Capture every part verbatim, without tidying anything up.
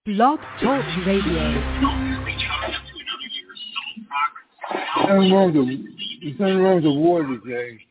Blog Talk Radio. Nothing wrong with there's nothing wrong with the war today.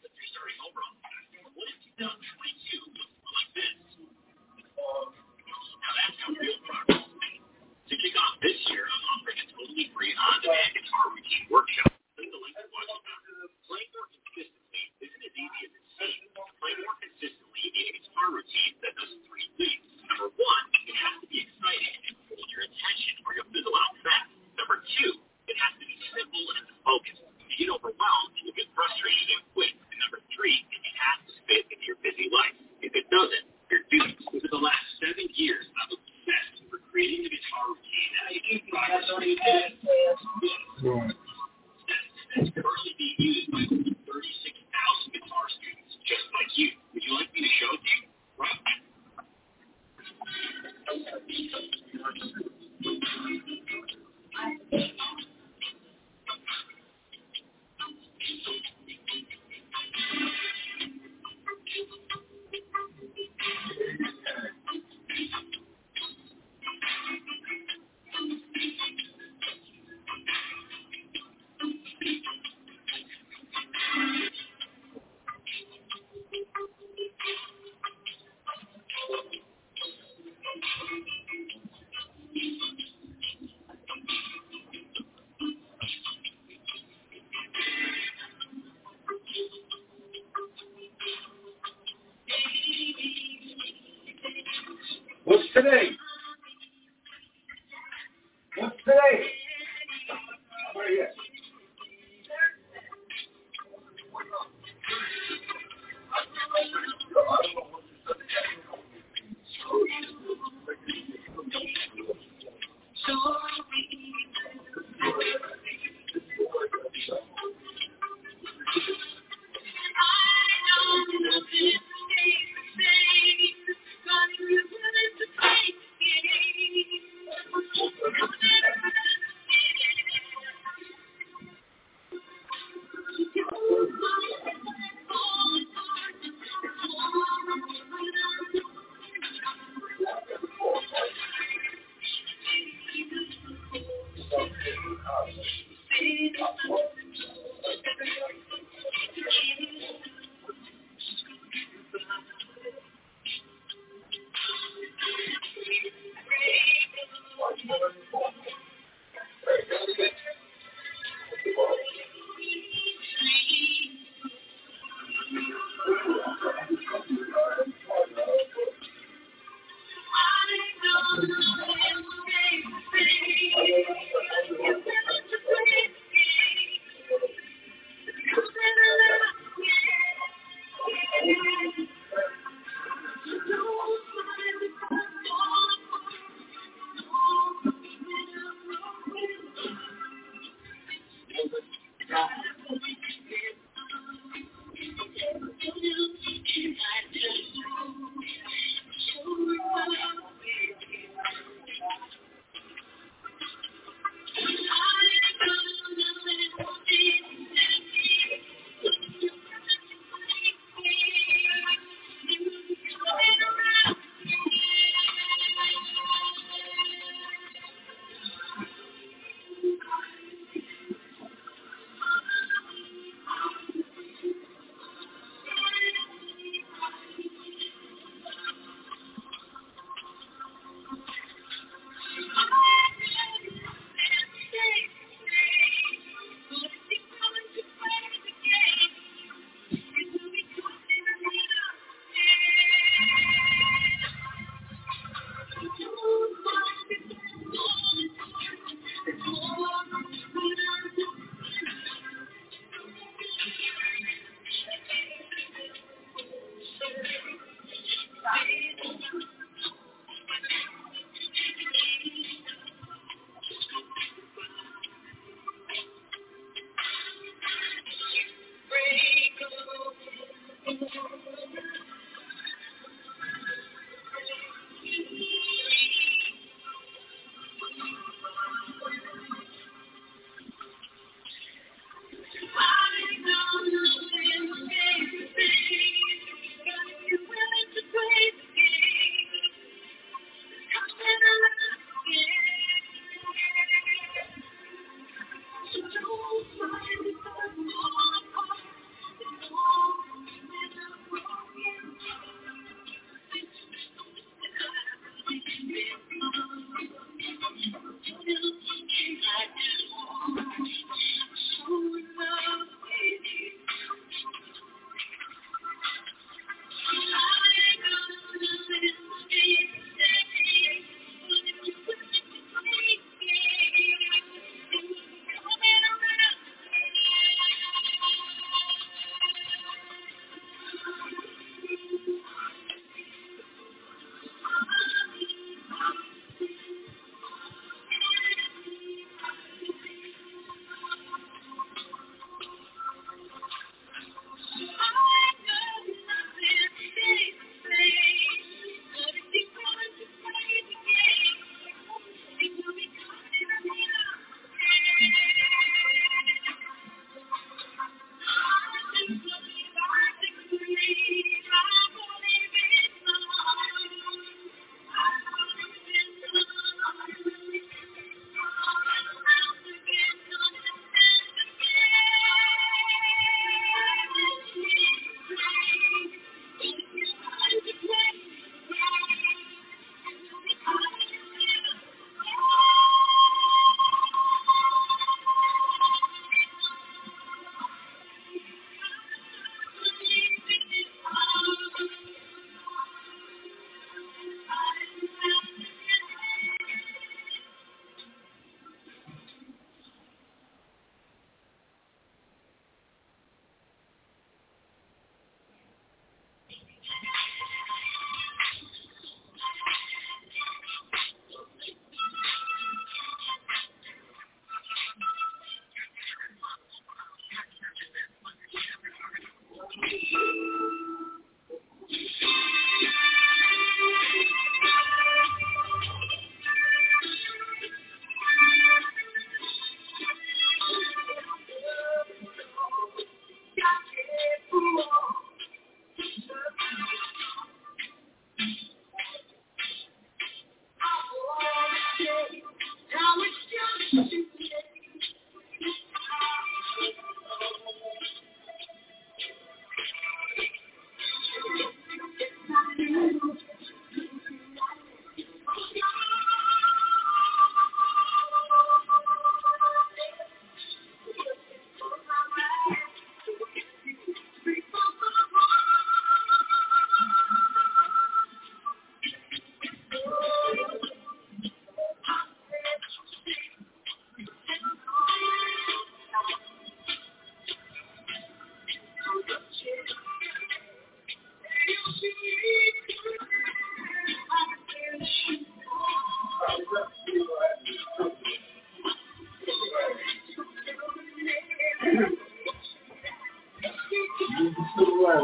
To kick off this year, I'm offering a totally free on-demand guitar routine workshop. Click the link to watch it now. Playing more consistently isn't as easy as it seems. To play more consistently, you need a guitar routine that does three things. Number one, it has to be exciting and hold your attention or you'll fizzle out fast. Number two, it has to be simple and focused. If you get overwhelmed, you'll get frustrated and quit. And number three, it has to fit into your busy life. If it doesn't, you're doomed. Over the last seven years, I've obsessed over creating a guitar routine that I can progress already did. That's currently being used by over thirty-six thousand guitar students just like you. Would you like me to show it to you? Right. What's today? What's today? Where are you at?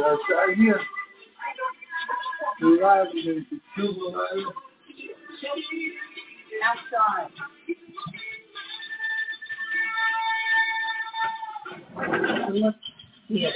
right here. We're live in the Cuba outside. Yes.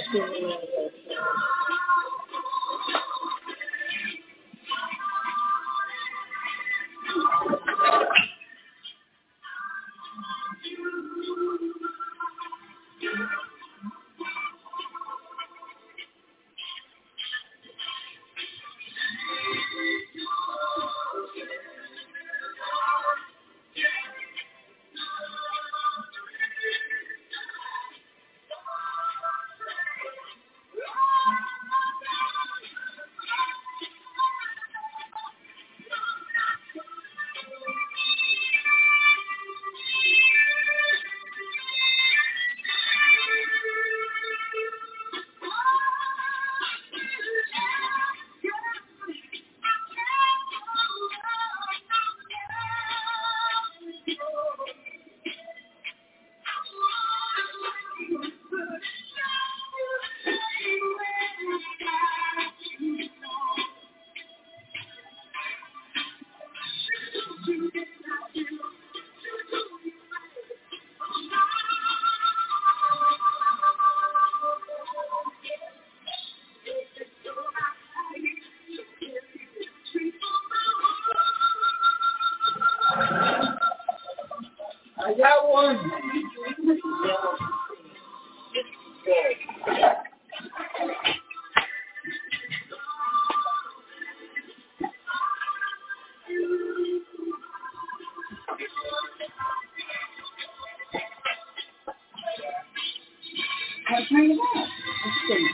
I got one. I'll turn it off. Let's see.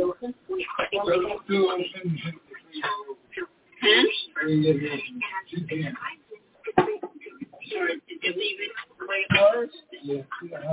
you leave it the way it was? Yeah.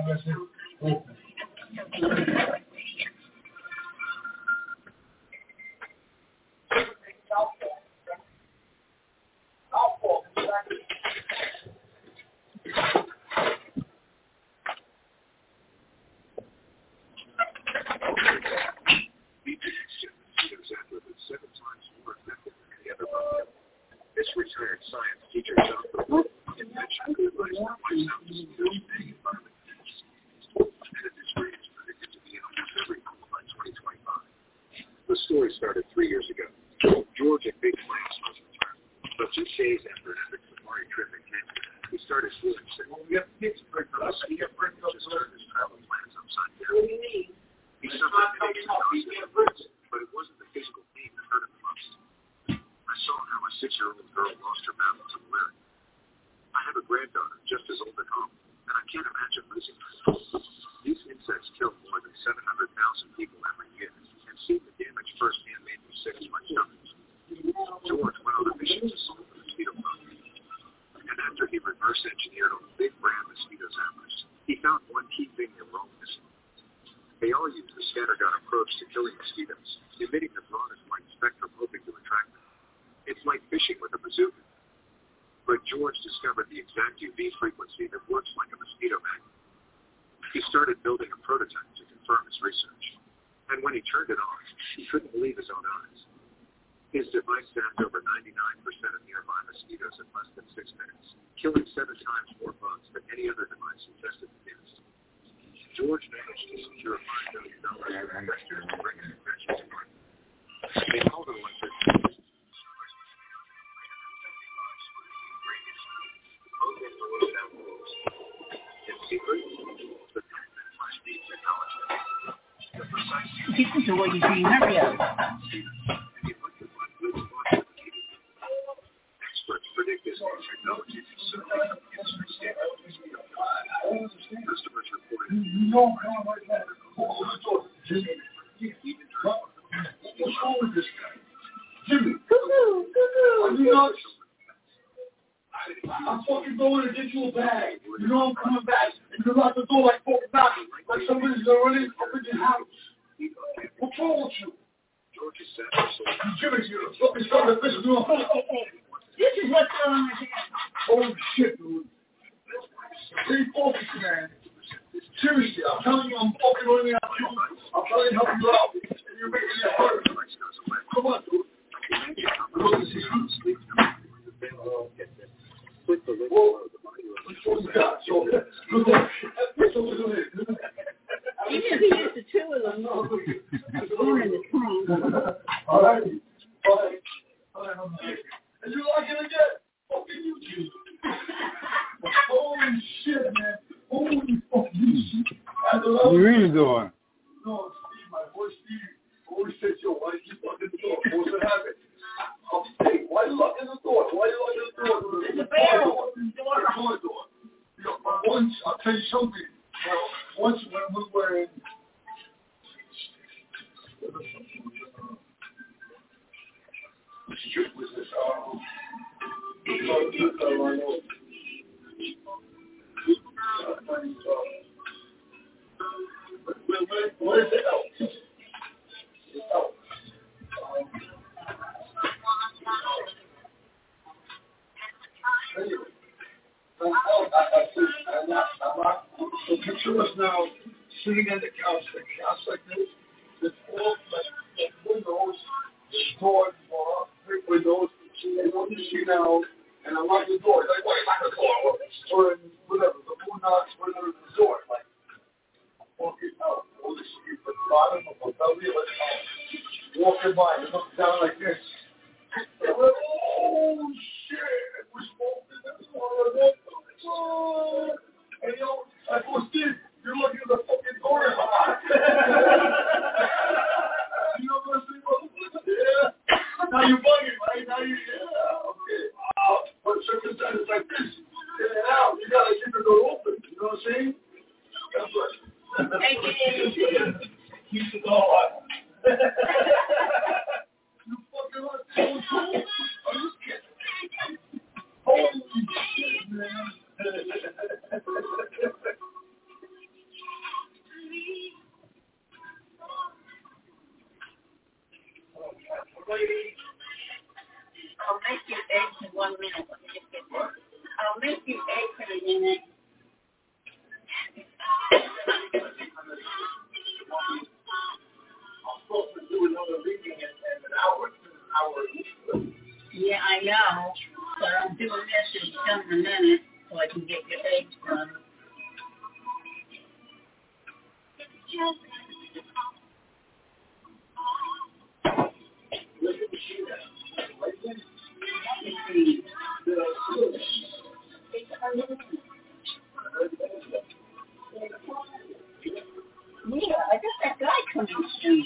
Seven times more effective than any other drug. This retired science teacher Doctor invention realized that lifestyle disorders being environment and that this rate is predicted to be in almost every home by twenty twenty-five. The story started three years ago. George had big plans for his retirement, but just days after an epic safari trip in Kenya, he started feeling sick. Well, we have kids break up. He just turned his travel plans upside down. What do you mean? He suffered headaches and nausea, but it wasn't the physical pain that hurt him the most. I saw how a six-year-old girl lost her battle to malaria. I have a granddaughter just as old at home, and I can't imagine losing her. These insects kill more than seven hundred thousand people every year, and seeing the damage firsthand made me sick to my stomach. George went on a mission to solve the mosquito problem, and after he reverse engineered a big brand mosquito zappers, he found one key thing they were all missing. They all use the scattergun approach to killing mosquitoes, emitting the broadest light spectrum hoping to attract them. It's like fishing with a bazooka. But George discovered the exact U V frequency that works like a mosquito magnet. He started building a prototype to confirm his research. And when he turned it on, he couldn't believe his own eyes. His device zapped over ninety-nine percent of nearby mosquitoes in less than six minutes, killing seven times more bugs than any other device he tested against. George managed to secure five million dollars from investors to bring his invention to market. They called it electricity. In secret, the high-speed technology. The precise Listen to what you're doing. Hurry up. experts predict this new technology to soon become industry standard. Customers reported No, no, like that. what's wrong with this guy? Jimmy, are you not? I'm fucking going to get you a bag. You know I'm coming back. And you lock the door like four times. Like somebody's already up in your house. What's wrong with you? George is set for so Jimmy, you're fucking starting to piss me off. This is what's going on here. Holy shit, dude. Stay focused, man. Seriously, I'm telling you, I'm fucking running out of you. I'm trying to help you out. And you're making it hurt. Come on, dude. Click the link Well, below the video. what you got? So, good luck. Even if he used the two of them, one in the trunk. All right. All right. All right. And you like it again? Fucking you, Jesus. Holy shit, man. Holy fucking shit. What are you doing? No, Steve, my boy Steve always says, yo, why do you lock the door? What's the habit? I'm Steve, why you locking the door? Why you locking the door? It's a barrel. It's a car door. You know, once, I'll tell you something. Well, once when we were in... What was this? Um, what is it? Oh. Anyway, I'm not. So picture us now sitting on the couch, the couch like this. It's all like windows, doors, big windows, and what you see now. And I lock the door. Like, why lock the door? Or whatever, the food knocks, whatever, the door. Like, walking out, holy shit, the bottom of the belly of the house. Walking by, and look down like this. And we're like, oh shit, we're smoking this one. Oh. And you know, I go, Steve, you're looking at the fucking door. You know what I'm saying? Yeah. Now you're bugging, right? Now you, yeah, okay. Oh, but circumstances like this, in and out, you gotta keep the door open. You know what I'm saying? That's what. Take it in. Keep the door on. I'll make you eggs in one minute. Let me just get this. I'll make you eggs in a minute. I'm supposed to do another reading in an hour, an hour. Yeah, I know. But I'm doing this in done in a minute so I can get your eggs done. Yeah, I got that guy coming soon.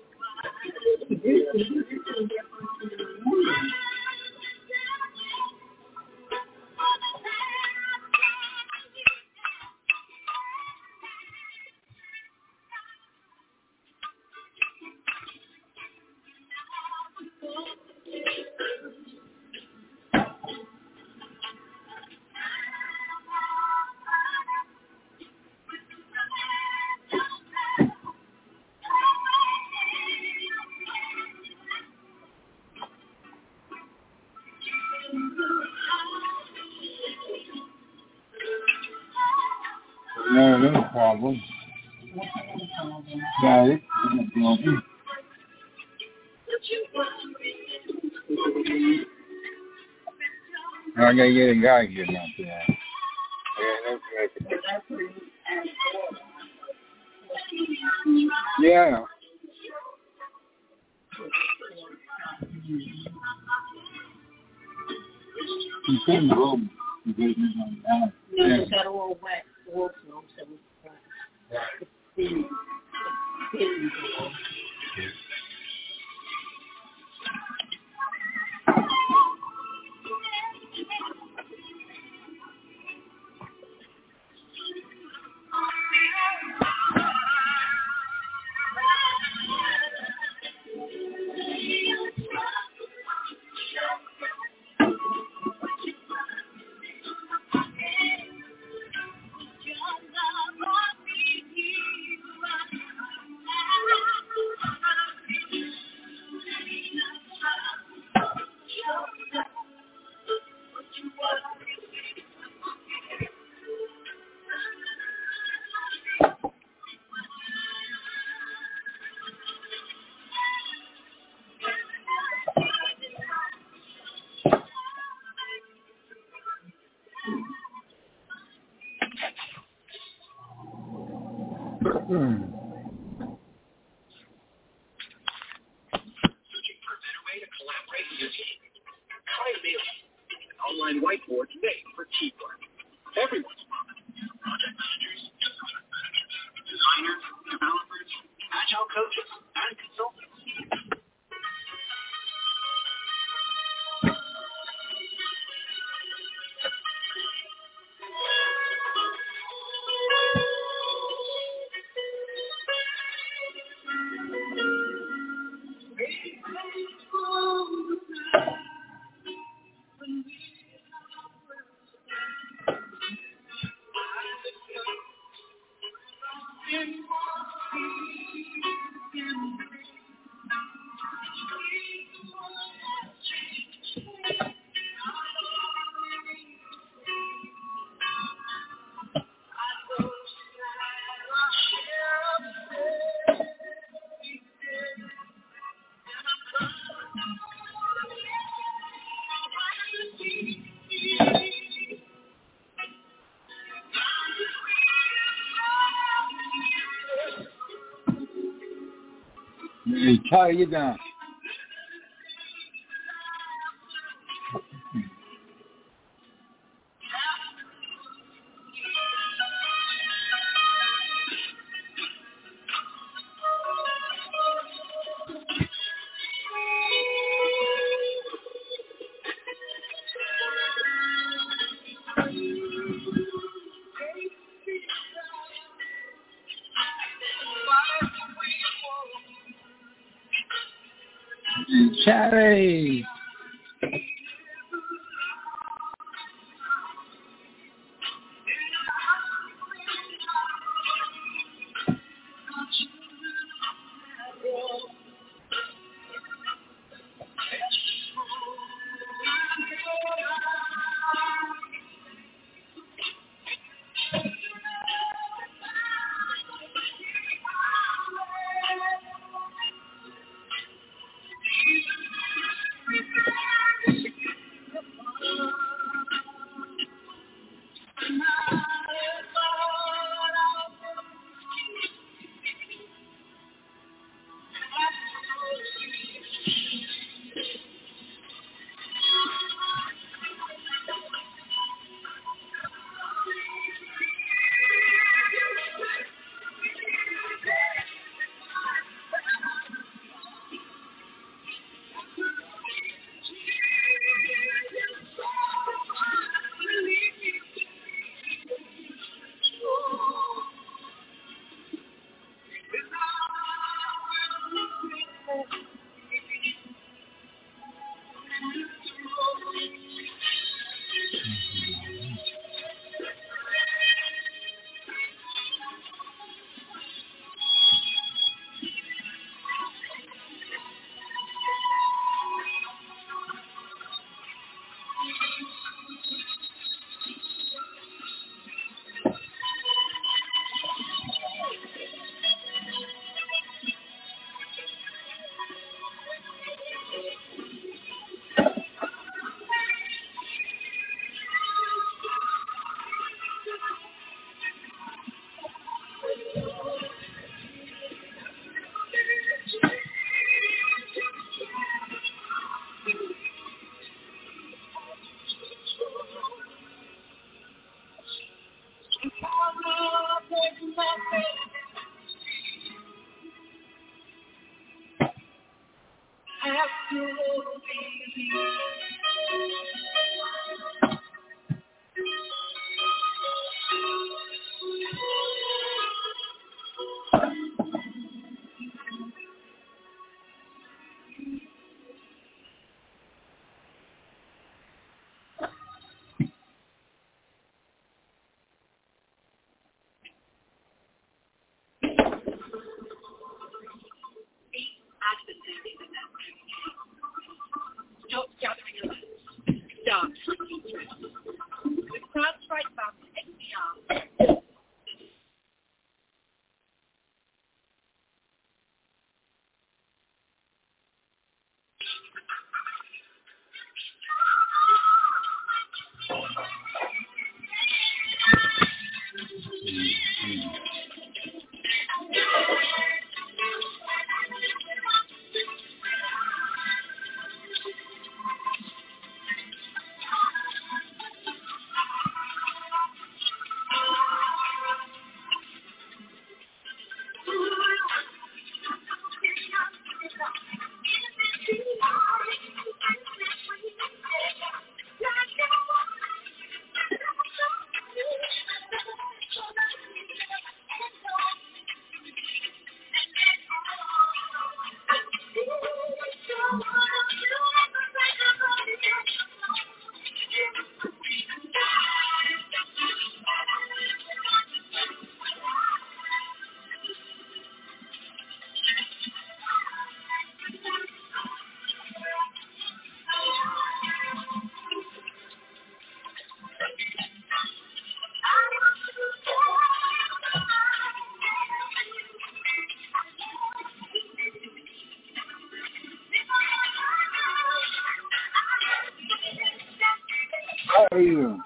No, no problem. Got it. No problem. I gotta get a guy getting out there. Yeah. You couldn't roll. You couldn't on that. No, it got all wet. Water, so it's thin. Thin. Hmm. Searching for a better way to collaborate with your team? Try Mailing, an online whiteboard made for teamwork. Everyone's welcome. Project managers, designers, developers, agile coaches, and consultants. Hey, tie you down. Cherry. Stop gathering around. Start. With CrowdStrike Bank X D R. How are you?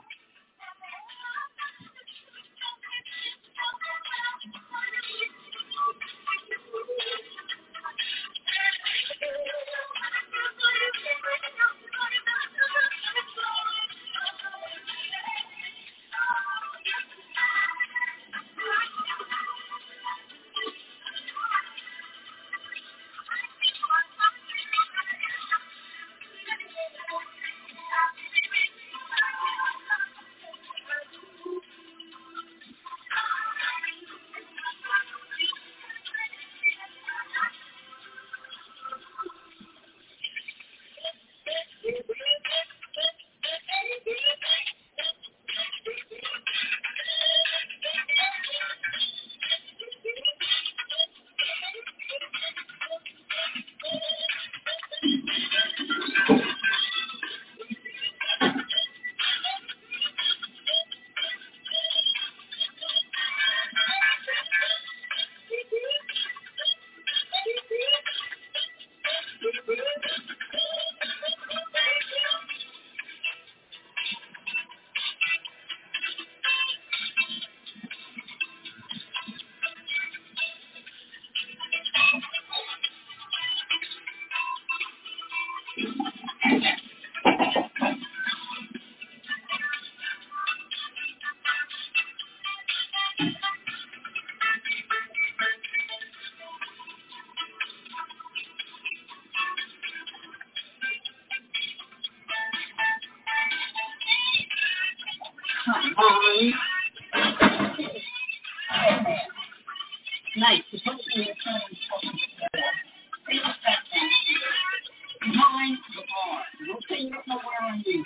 Um, nice. You're supposed to be returning behind the bar. Don't say you're nowhere on you.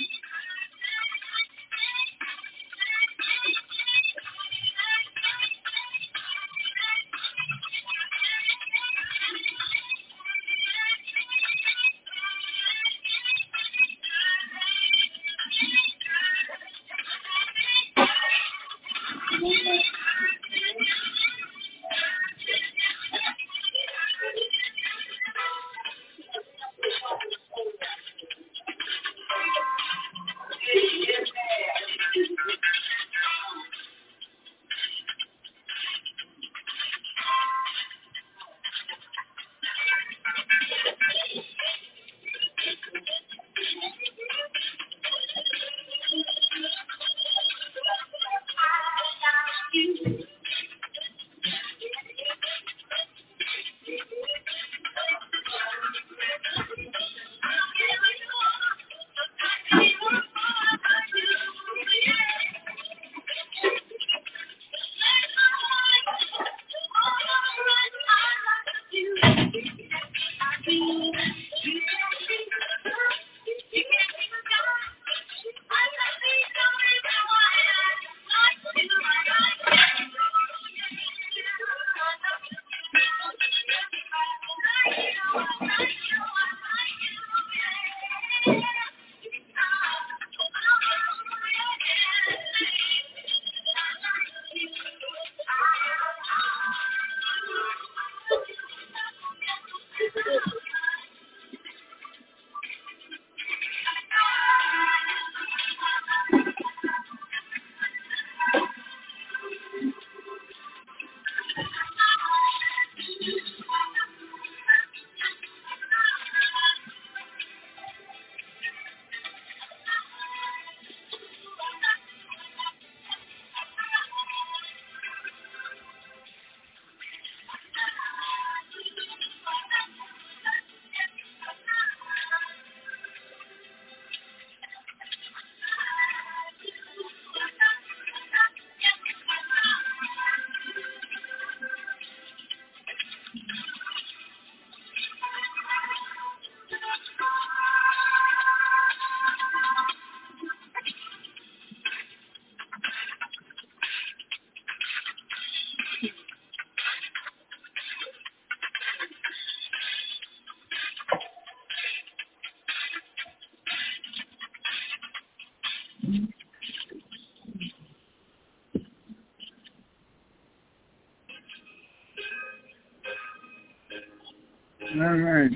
All right.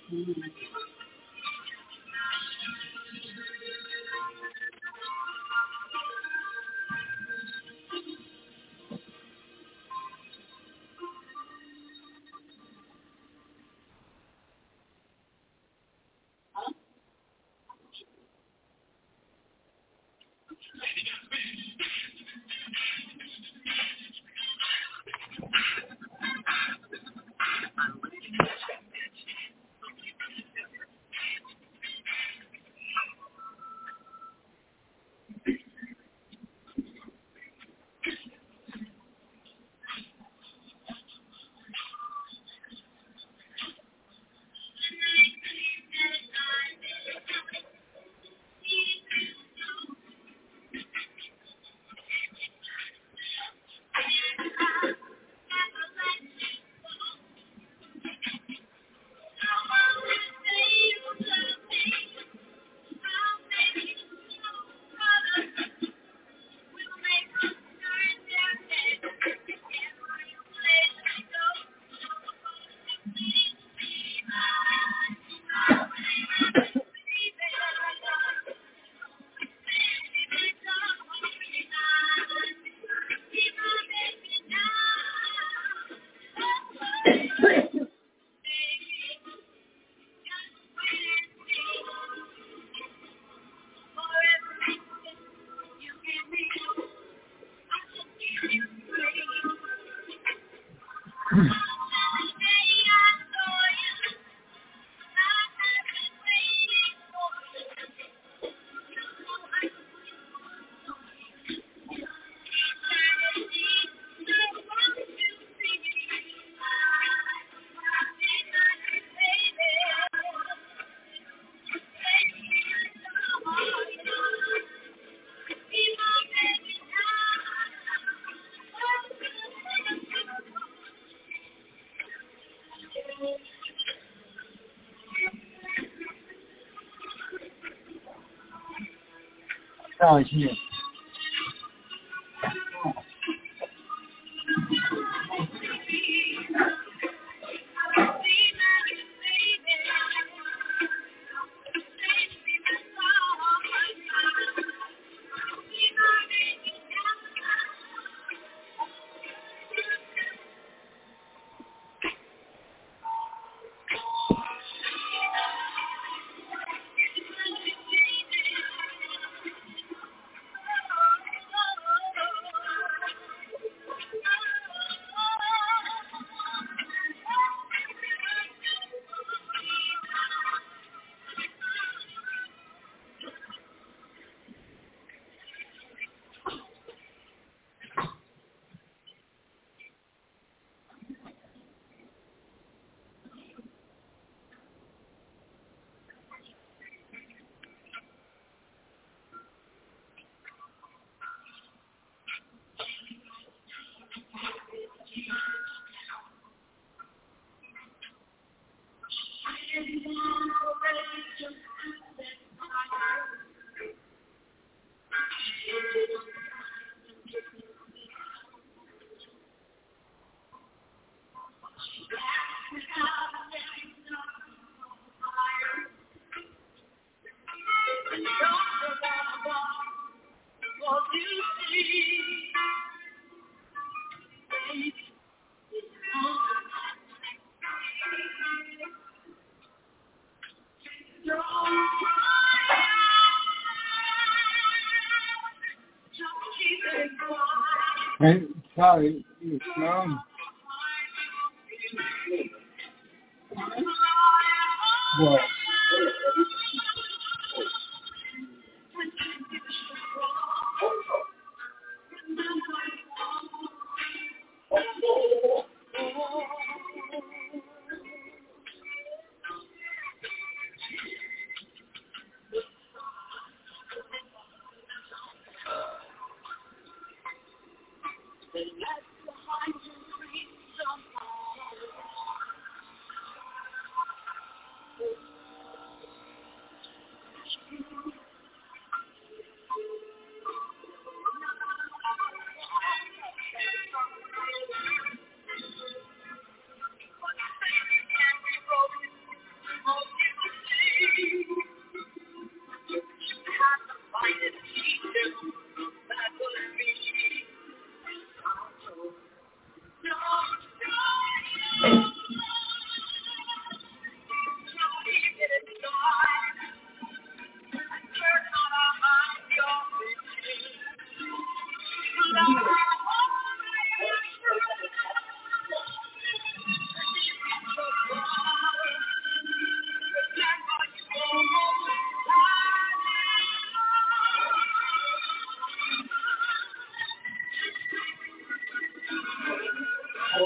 Mm-hmm. Oh, shit. Hey, sorry, it's um, what?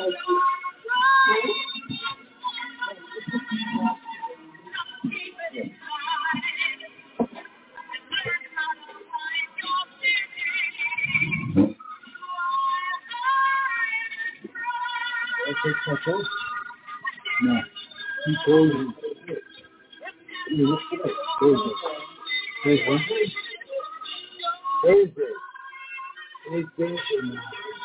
No. He told him. You look at it. Thursday. Thursday. Thursday. It's Thursday now.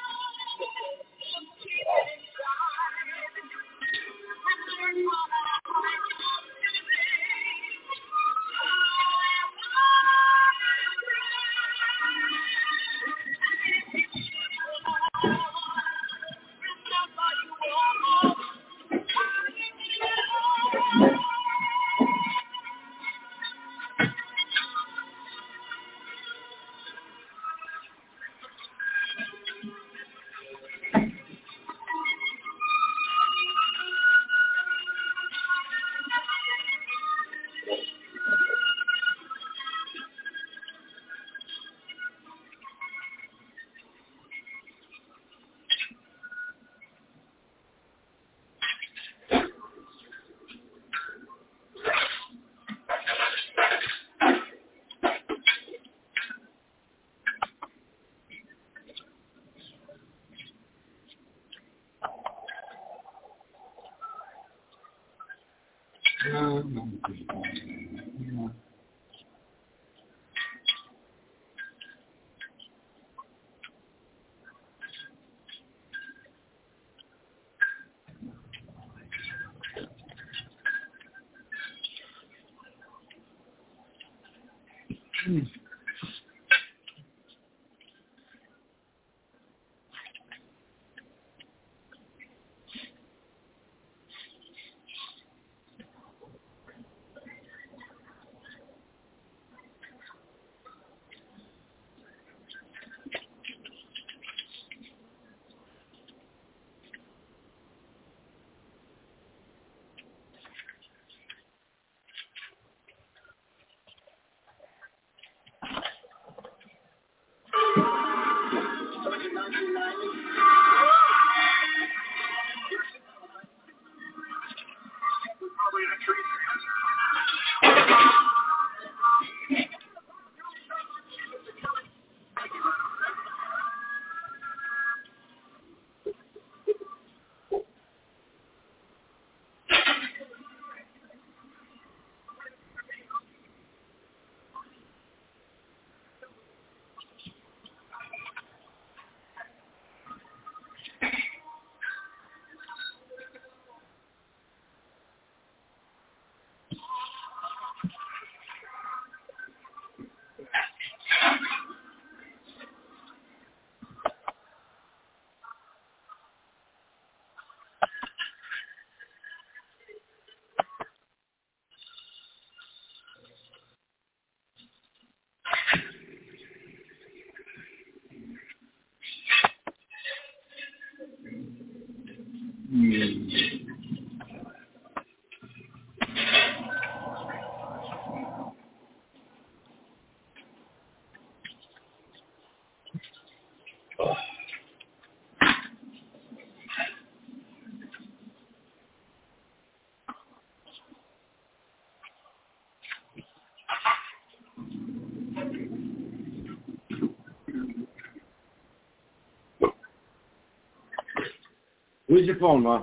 Where's your phone, Ma?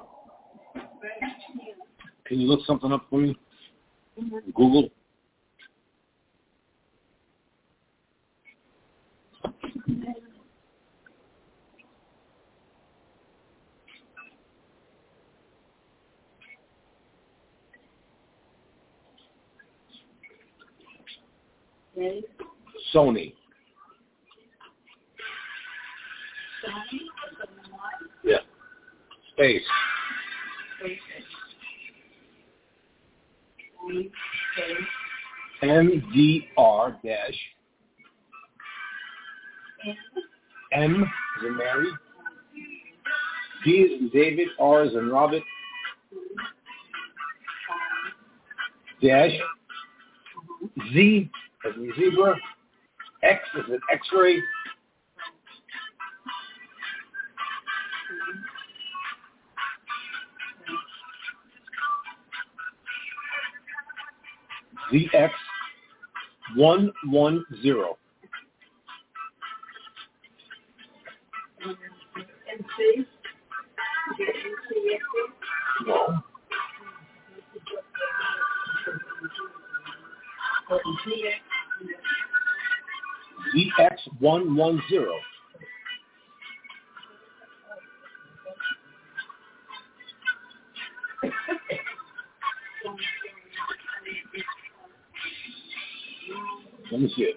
Can you look something up for me? Mm-hmm. Google? Okay. Sony. Sony? Yeah. Space. M D R dash M as in Mary, D as in David, R as in Robert, dash Z as in zebra, X as in X-ray, Z X one one zero. N C? No. Z X one one zero. Let me see it.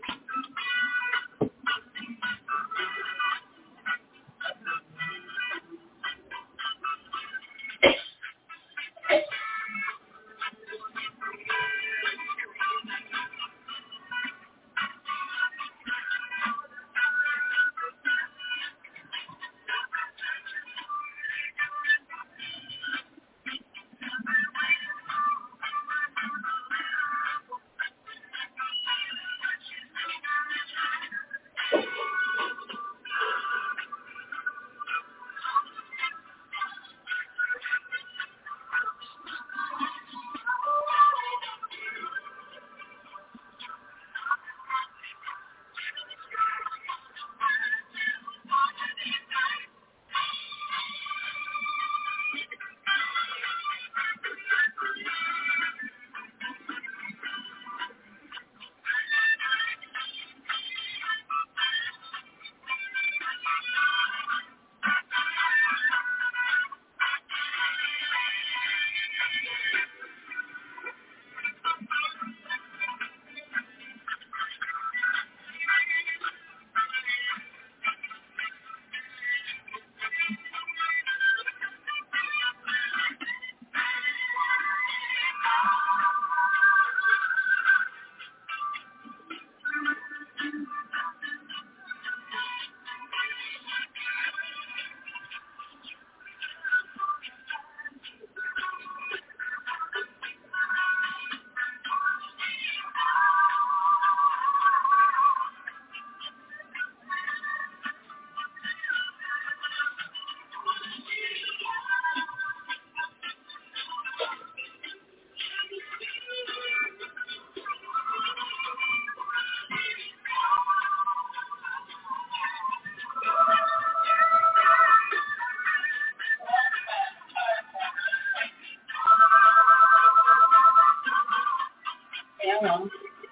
Hello.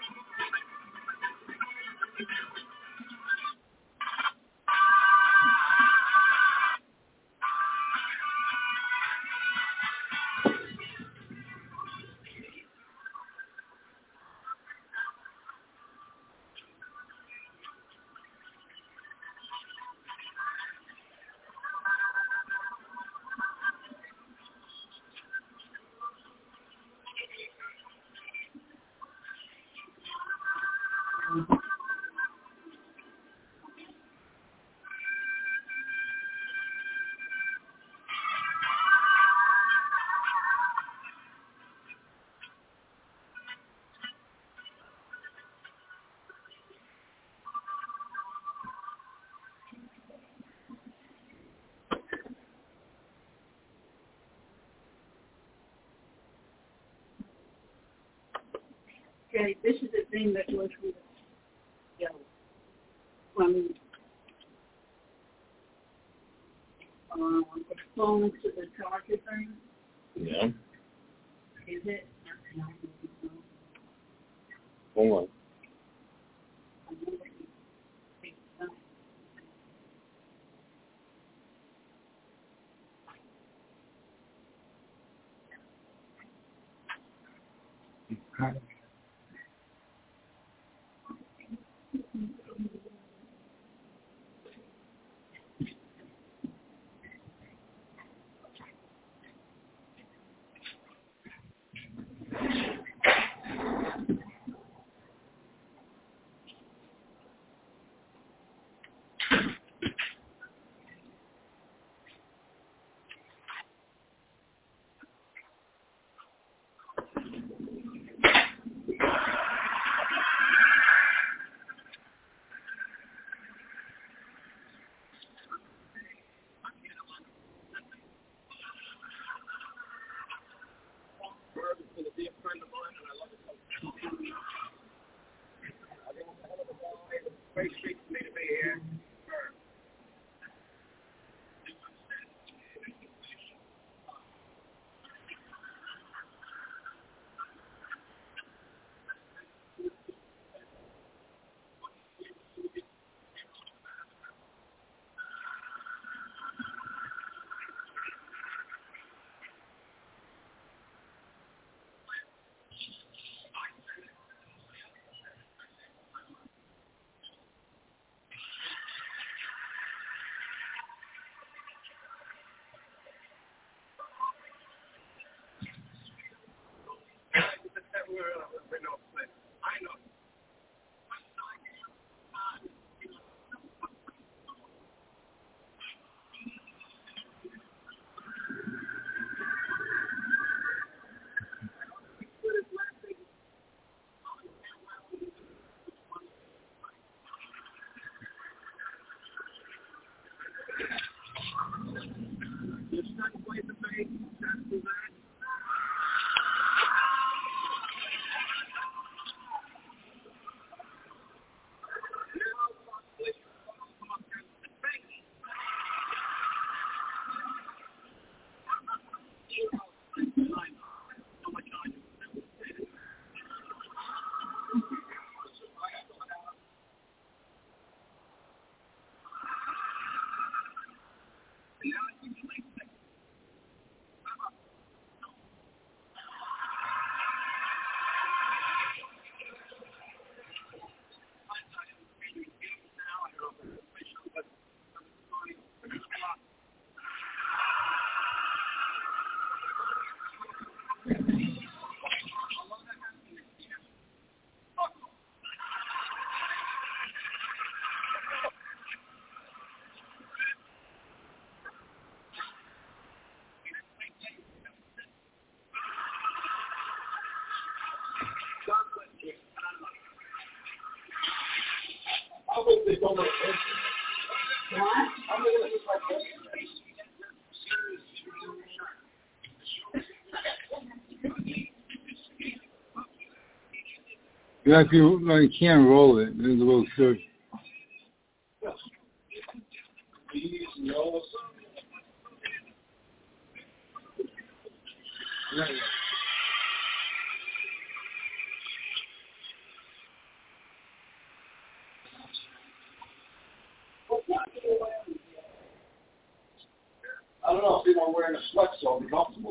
Okay, this is the thing that goes with, you know, from uh, the phone to the charger thing. Yeah. Is it? Hold on. Yeah, if you, no, you can't roll it. There's a little sugar. I don't know if people are wearing a sweat so it'll be comfortable.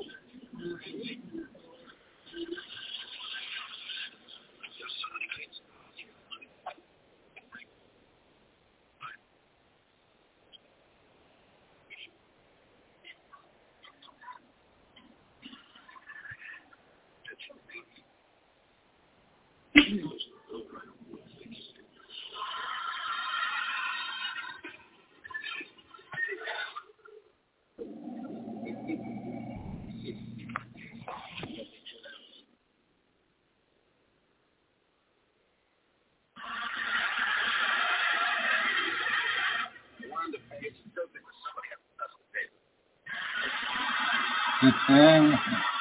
Mm-hmm.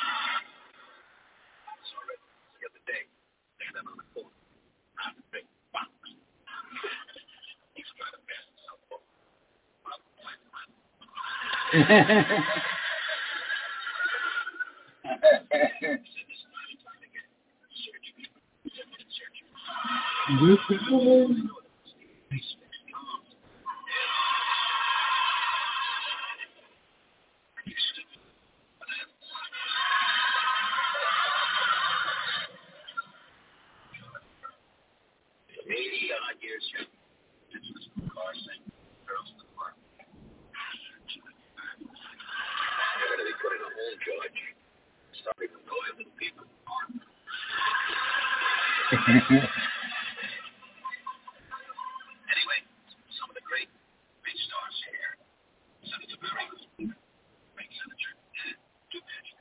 Anyway, some of the great big stars here. Senator Barry, Frank Senator, Duke Magic,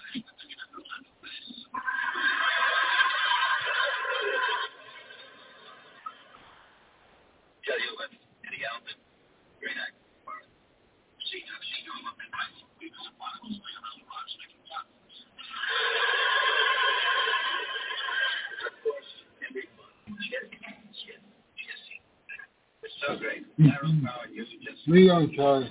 tell you what, Eddie Alvin, great actor. See, I've seen you up in my we was a lot of those laying around the rocks making chocolate. Of course, every month, Jesse, Jesse, Jesse. It's so great. Narrow power, you just. We don't try.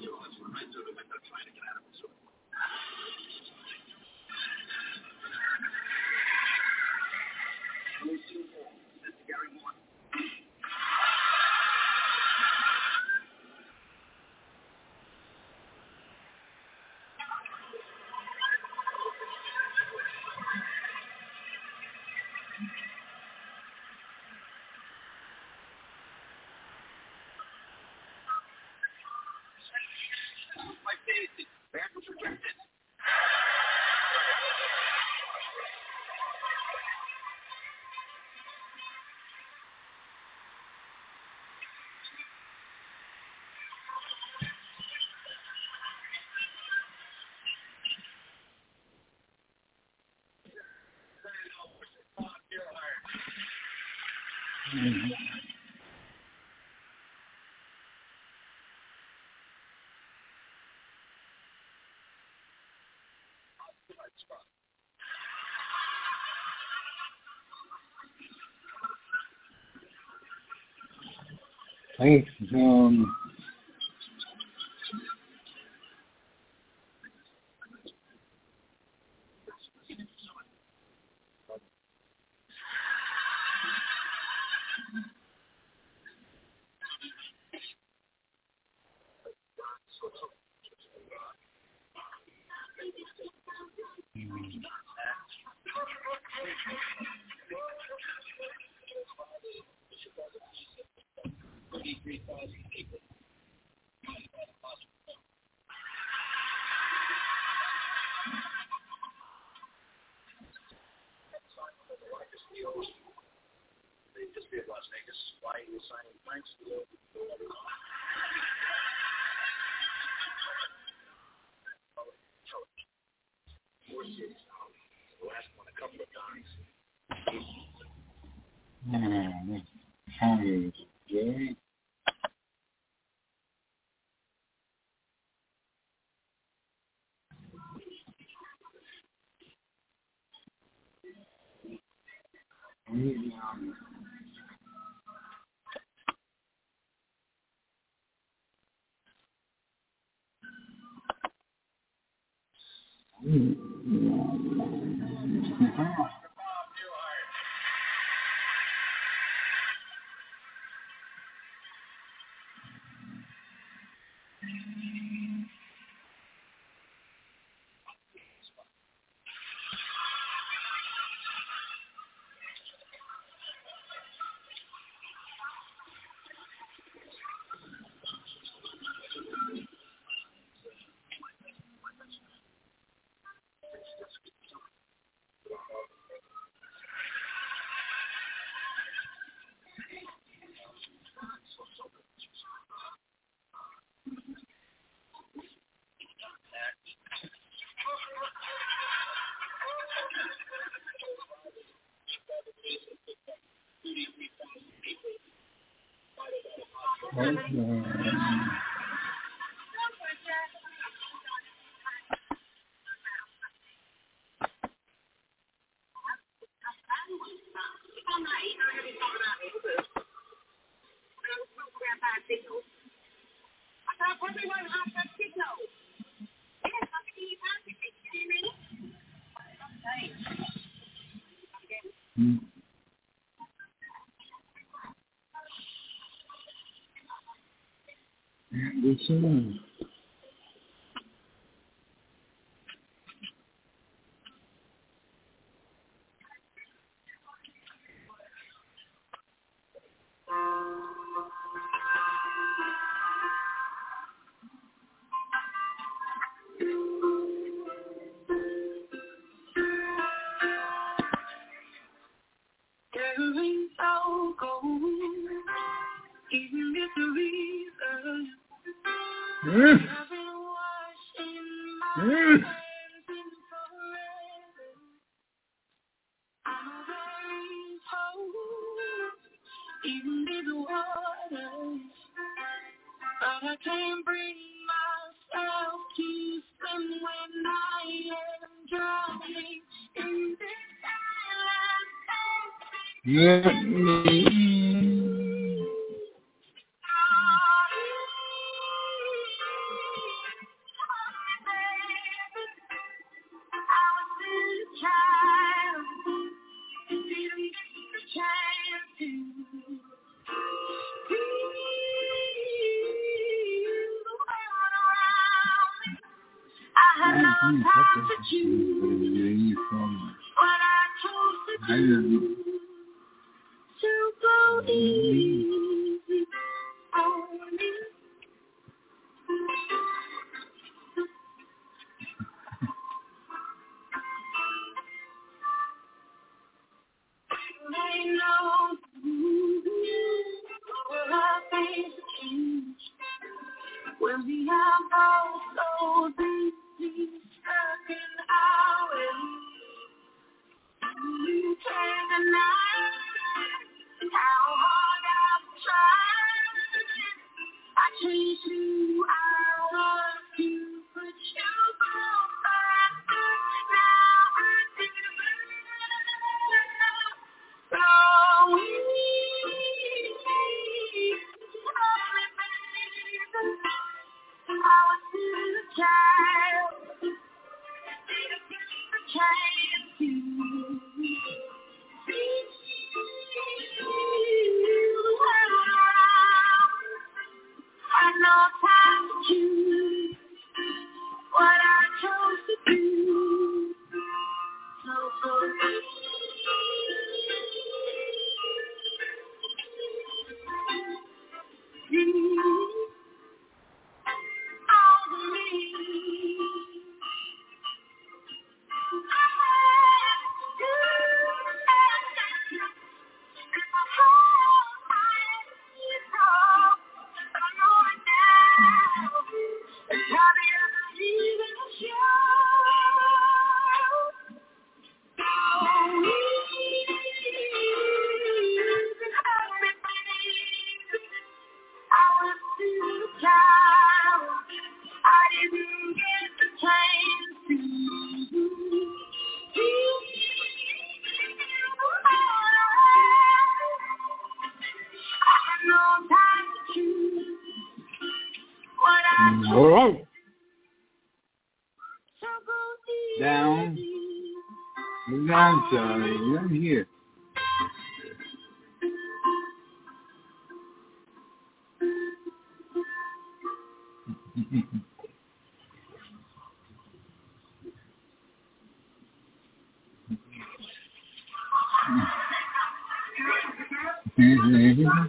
Mm-hmm. Thanks. Um, Listen. Mm. Mm. Yeah. down, the downside, right here. Mm-hmm.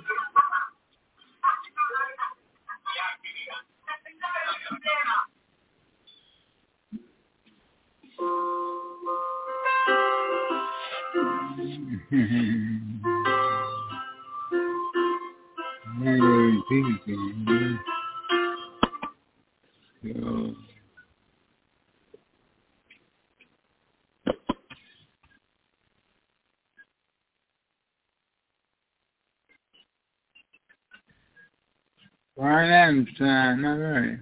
So, finance time, all right.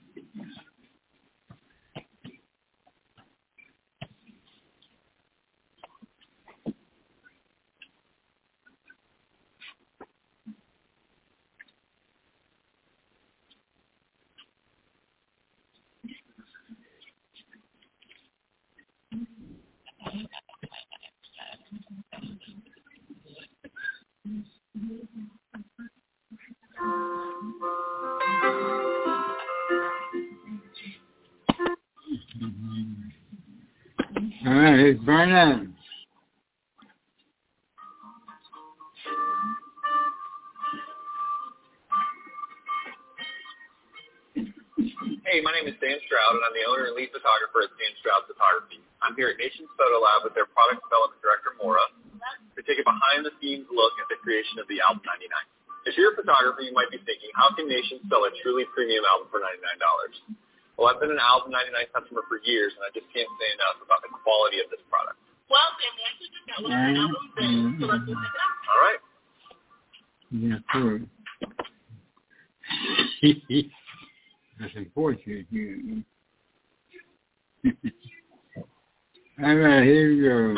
All right, it's finance. Hey, my name is Dan Stroud, and I'm the owner and lead photographer at Dan Stroud Photography. I'm here at Nations Photo Lab with their product development director, Maura, to take a behind-the-scenes look at the creation of the Album ninety-nine. If you're a photographer, you might be thinking, how can Nations sell a truly premium album for ninety-nine dollars? Well, I've been an Album ninety-nine customer for years, and I just can't say enough about the quality of this product. Well, then, actually, just got one of the albums, and so let's just pick it up. All right. Yeah, sure. That's unfortunate. Yeah. All right, here we go.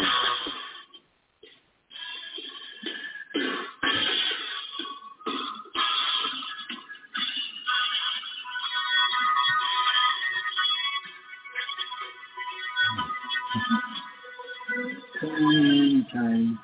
Time.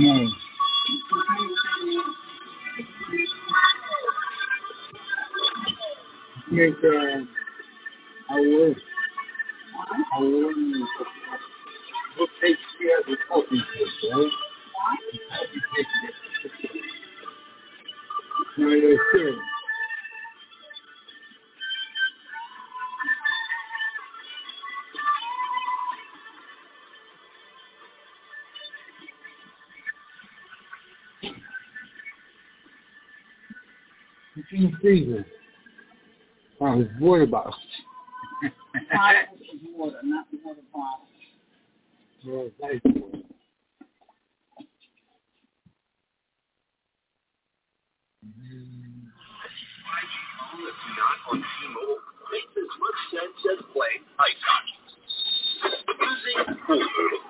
No. Make, uh, I will. I will. What takes care of the talking to, right? No, you're serious. What's in the freezer? Oh, it's water bottles. Bottles of water, not water bottles. Yeah, it's nice water. That's not on T-Mobile makes as much sense as playing ice hockey. Using pool noodles.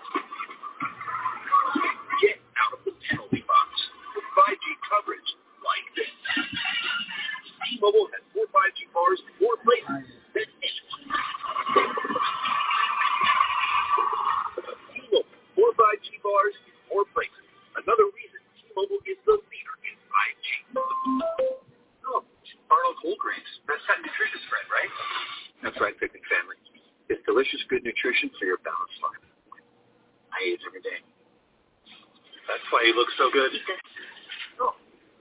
Get out of the penalty box with five G coverage like this. T-Mobile has more five G bars in more places than anyone. T-Mobile, more five G bars in more places. Another reason T-Mobile is the leader in five G. Oh, Arnold Whole Grains. That's that nutrition spread, right? That's right, Picnic Family. It's delicious, good nutrition for your balanced life. I eat it every day. That's why you look so good. Oh.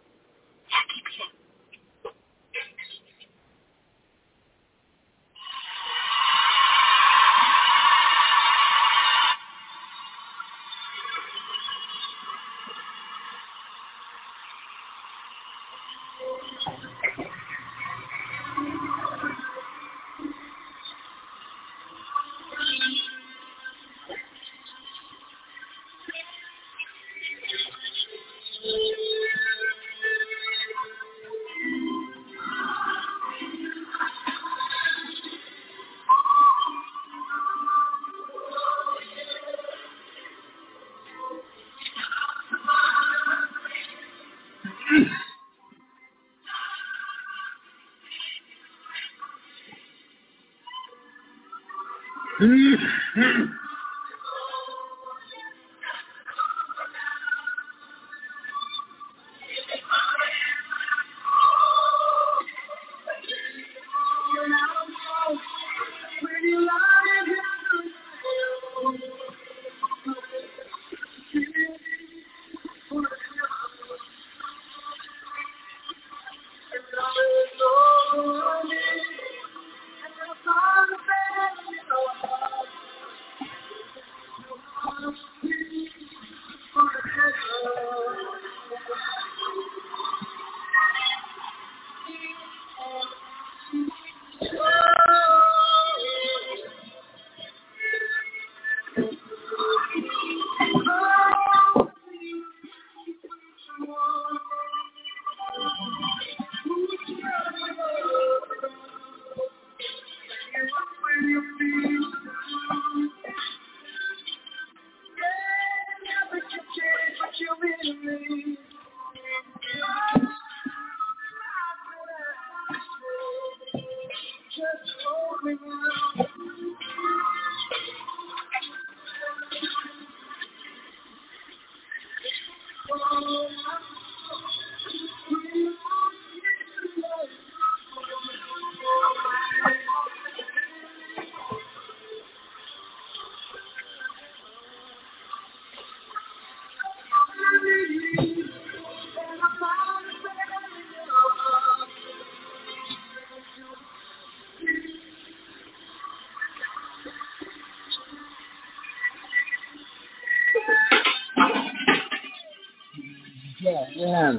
Yeah, yeah.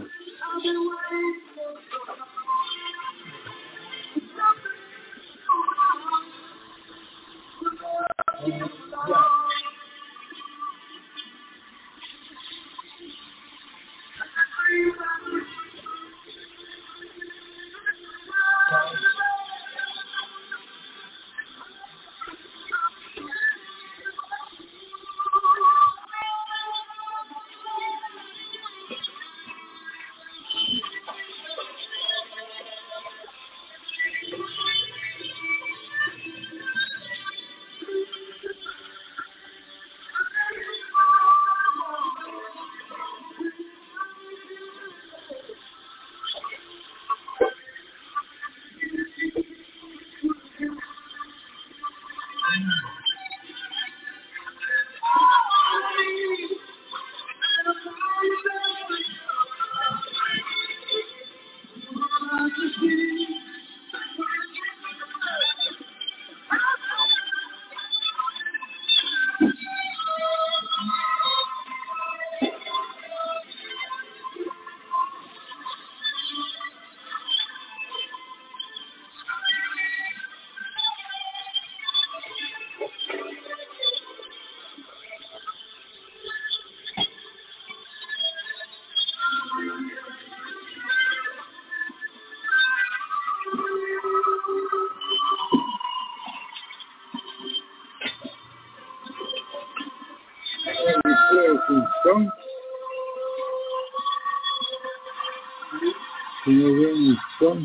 Can you hear me, son?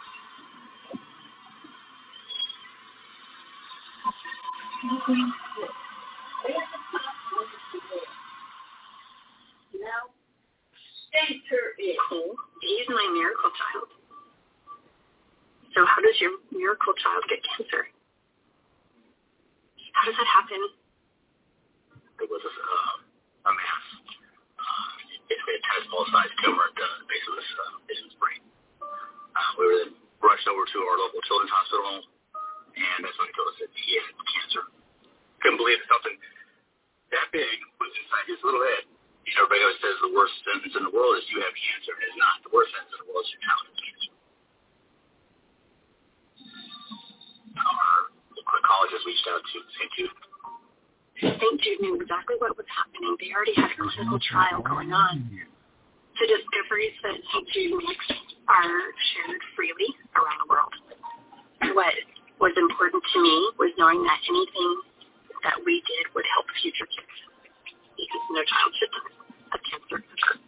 Now, center it. Oh, he's my miracle child. So how does your miracle child get cancer? How does that happen? It was a, uh, a mass. Uh, basically a tennis ball-sized tumor at the base of his, uh, his brain. Uh, we were then rushed over to our local children's hospital, and that's when they told us that he had cancer. Couldn't believe that something that big was inside his little head. You know, everybody always says the worst sentence in the world is you have cancer, and it's not. The worst sentence in the world is your child has cancer. Our oncologist reached out to Saint Jude. Saint Jude knew exactly what was happening. They already had a clinical trial going on. The discoveries that Saint Jude makes are shared freely around the world. What was important to me was knowing that anything that we did would help future kids, because no child should die of cancer.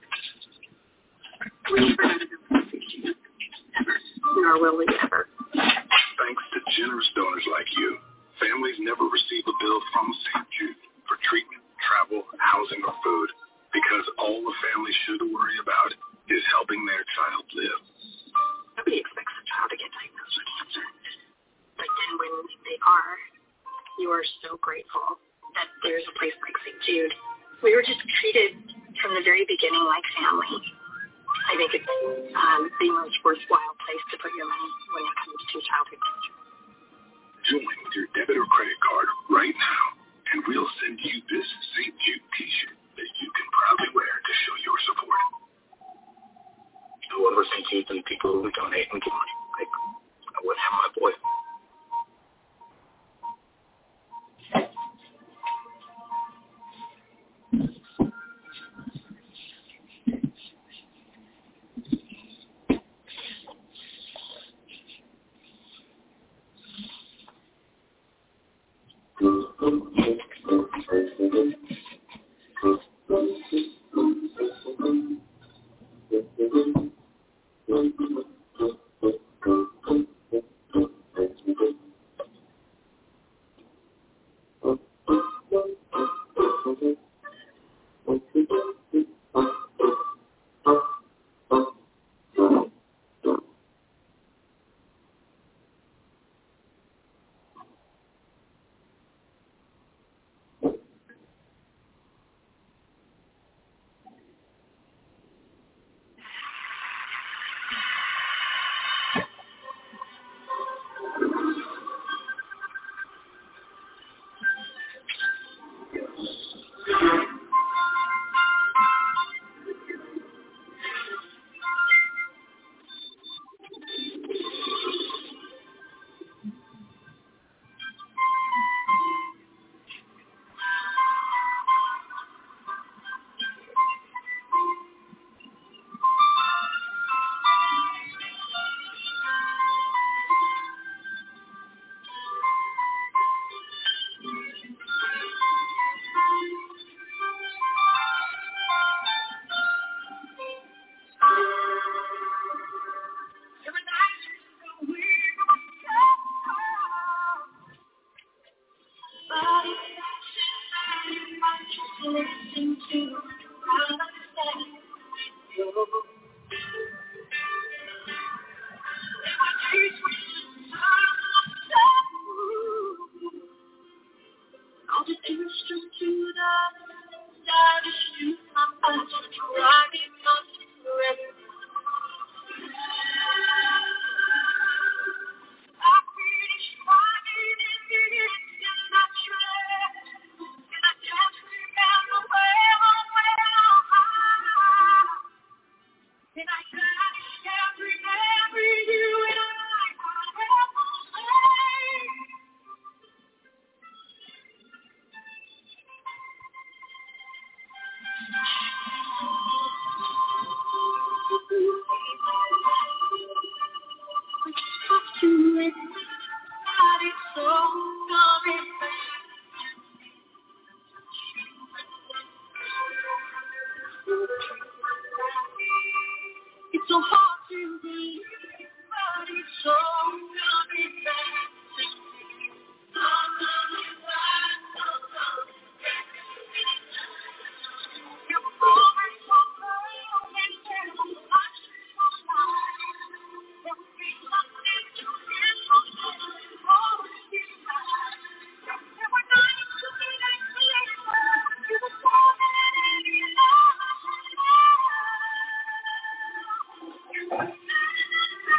We never had a conversation, ever, nor will we ever. Thanks to generous donors like you, families never receive a bill from Saint Jude for treatment, travel, housing, or food, because all the family should worry about is helping their child live. Nobody expects a child to get diagnosed with cancer. But then when they are, you are so grateful that there's a place like Saint Jude. We were just treated from the very beginning like family. I think it's um, the most worthwhile place to put your money when it comes to childhood cancer. Join with your debit or credit card right now, and we'll send you this Saint Jude t-shirt that you can proudly wear to show your support. Whoever Saint Jude and people who donate and give money, like, I wouldn't have my boy.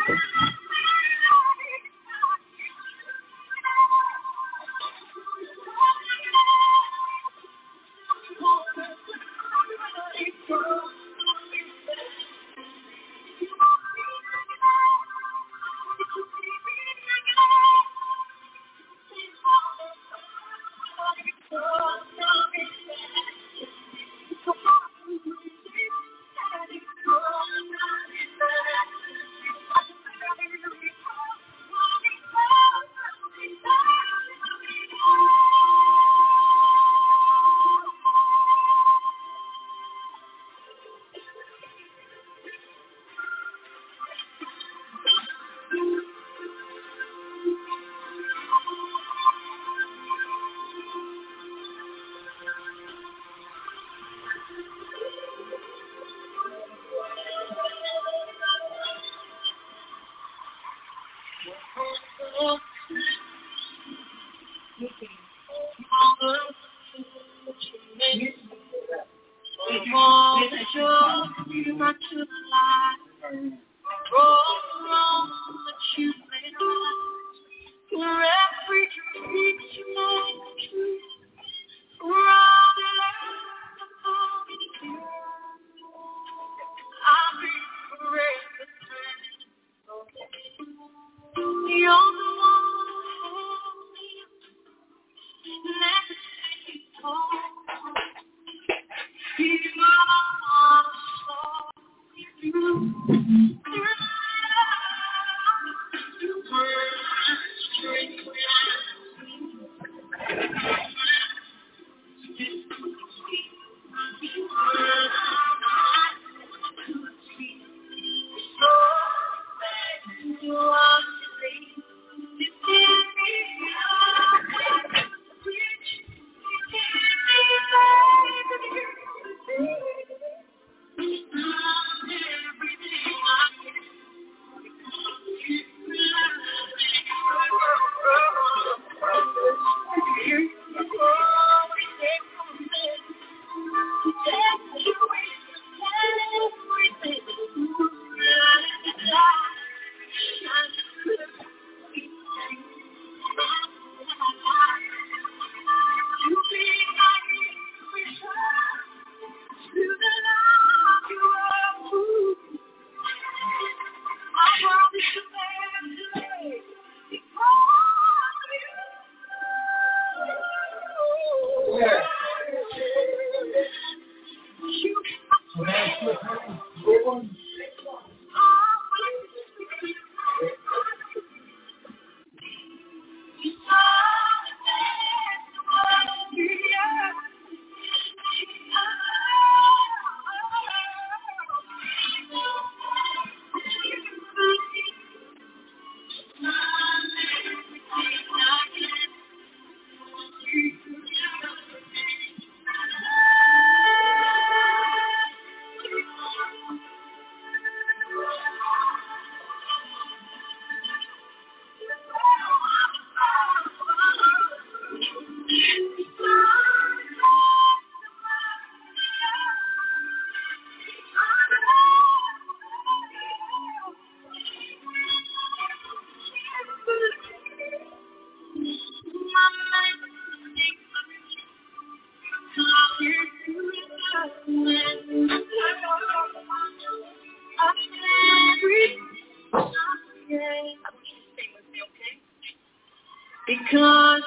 Because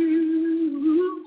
you,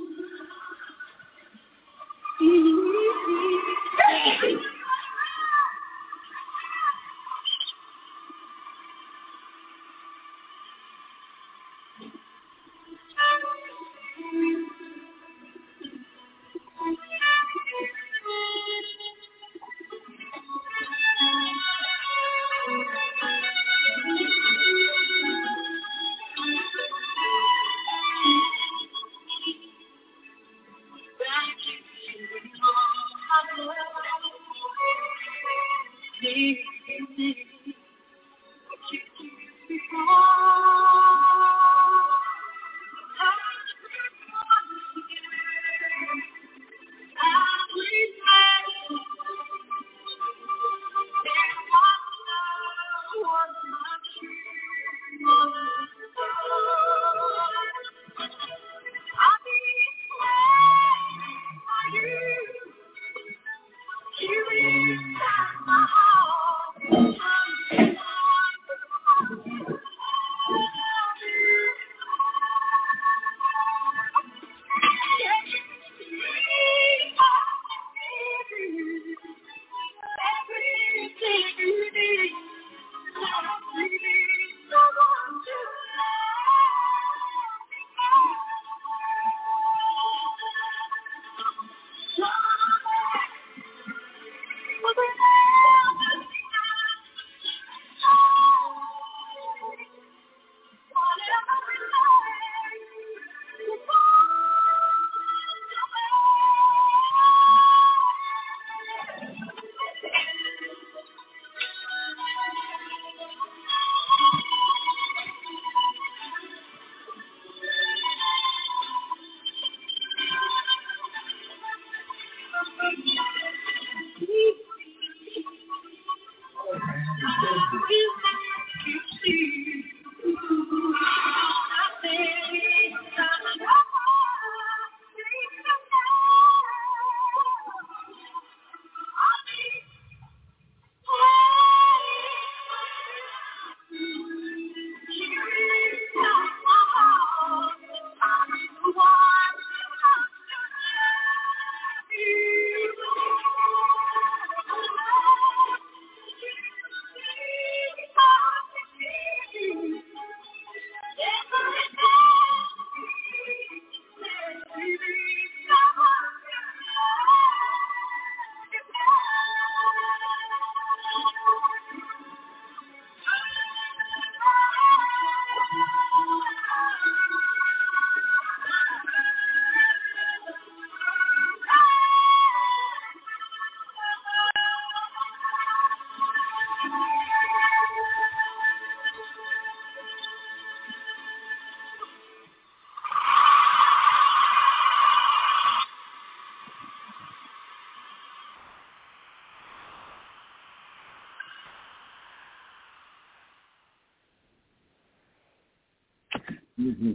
Mm-hmm.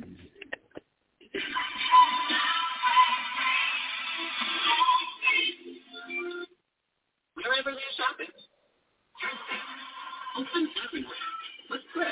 Wherever there's shopping. Open everywhere. Let's quit.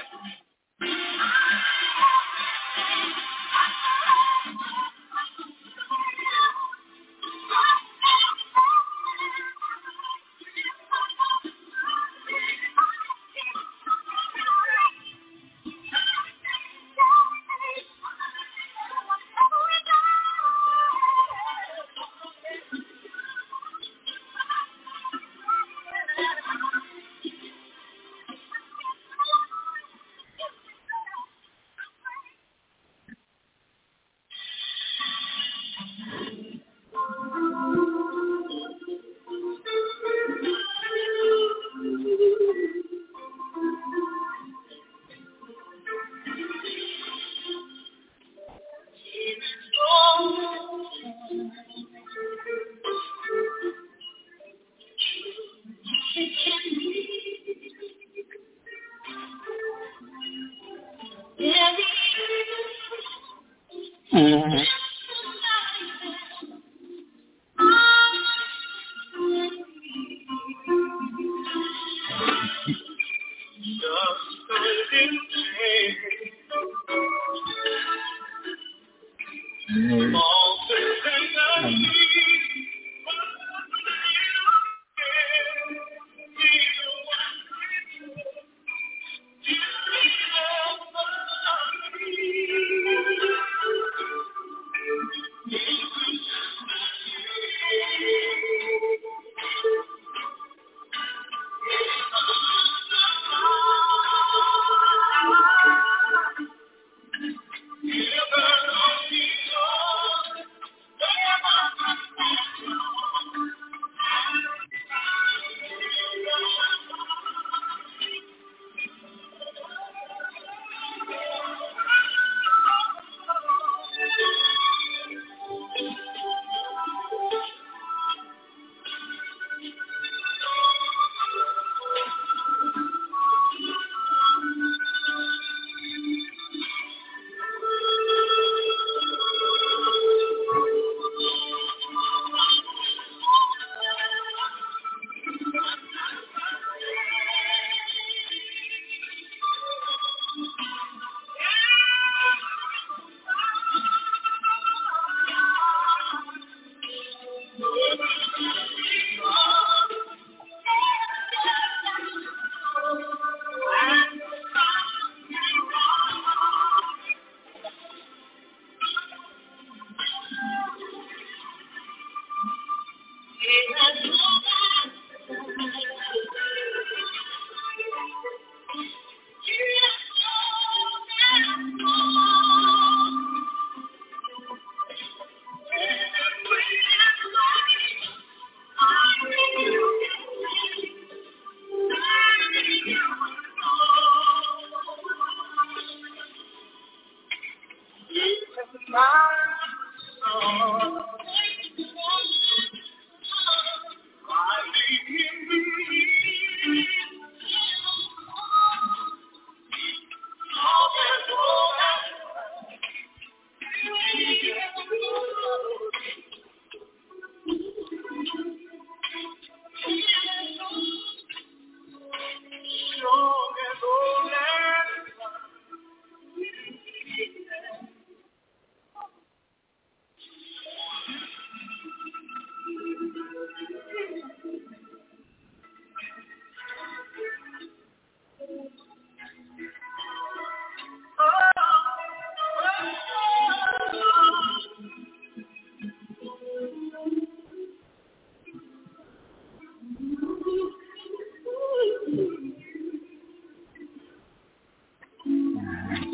Mm-hmm.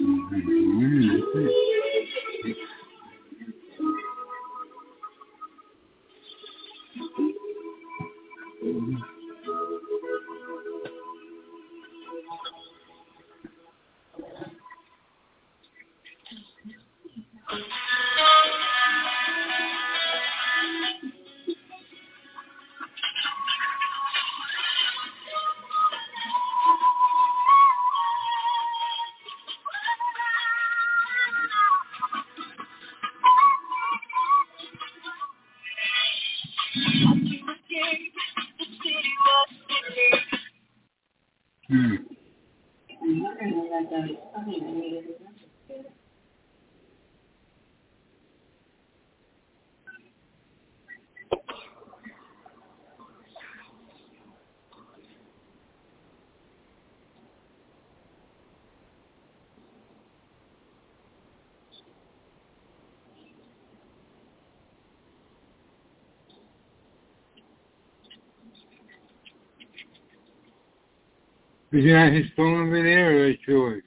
Is that his phone over there, or is yours?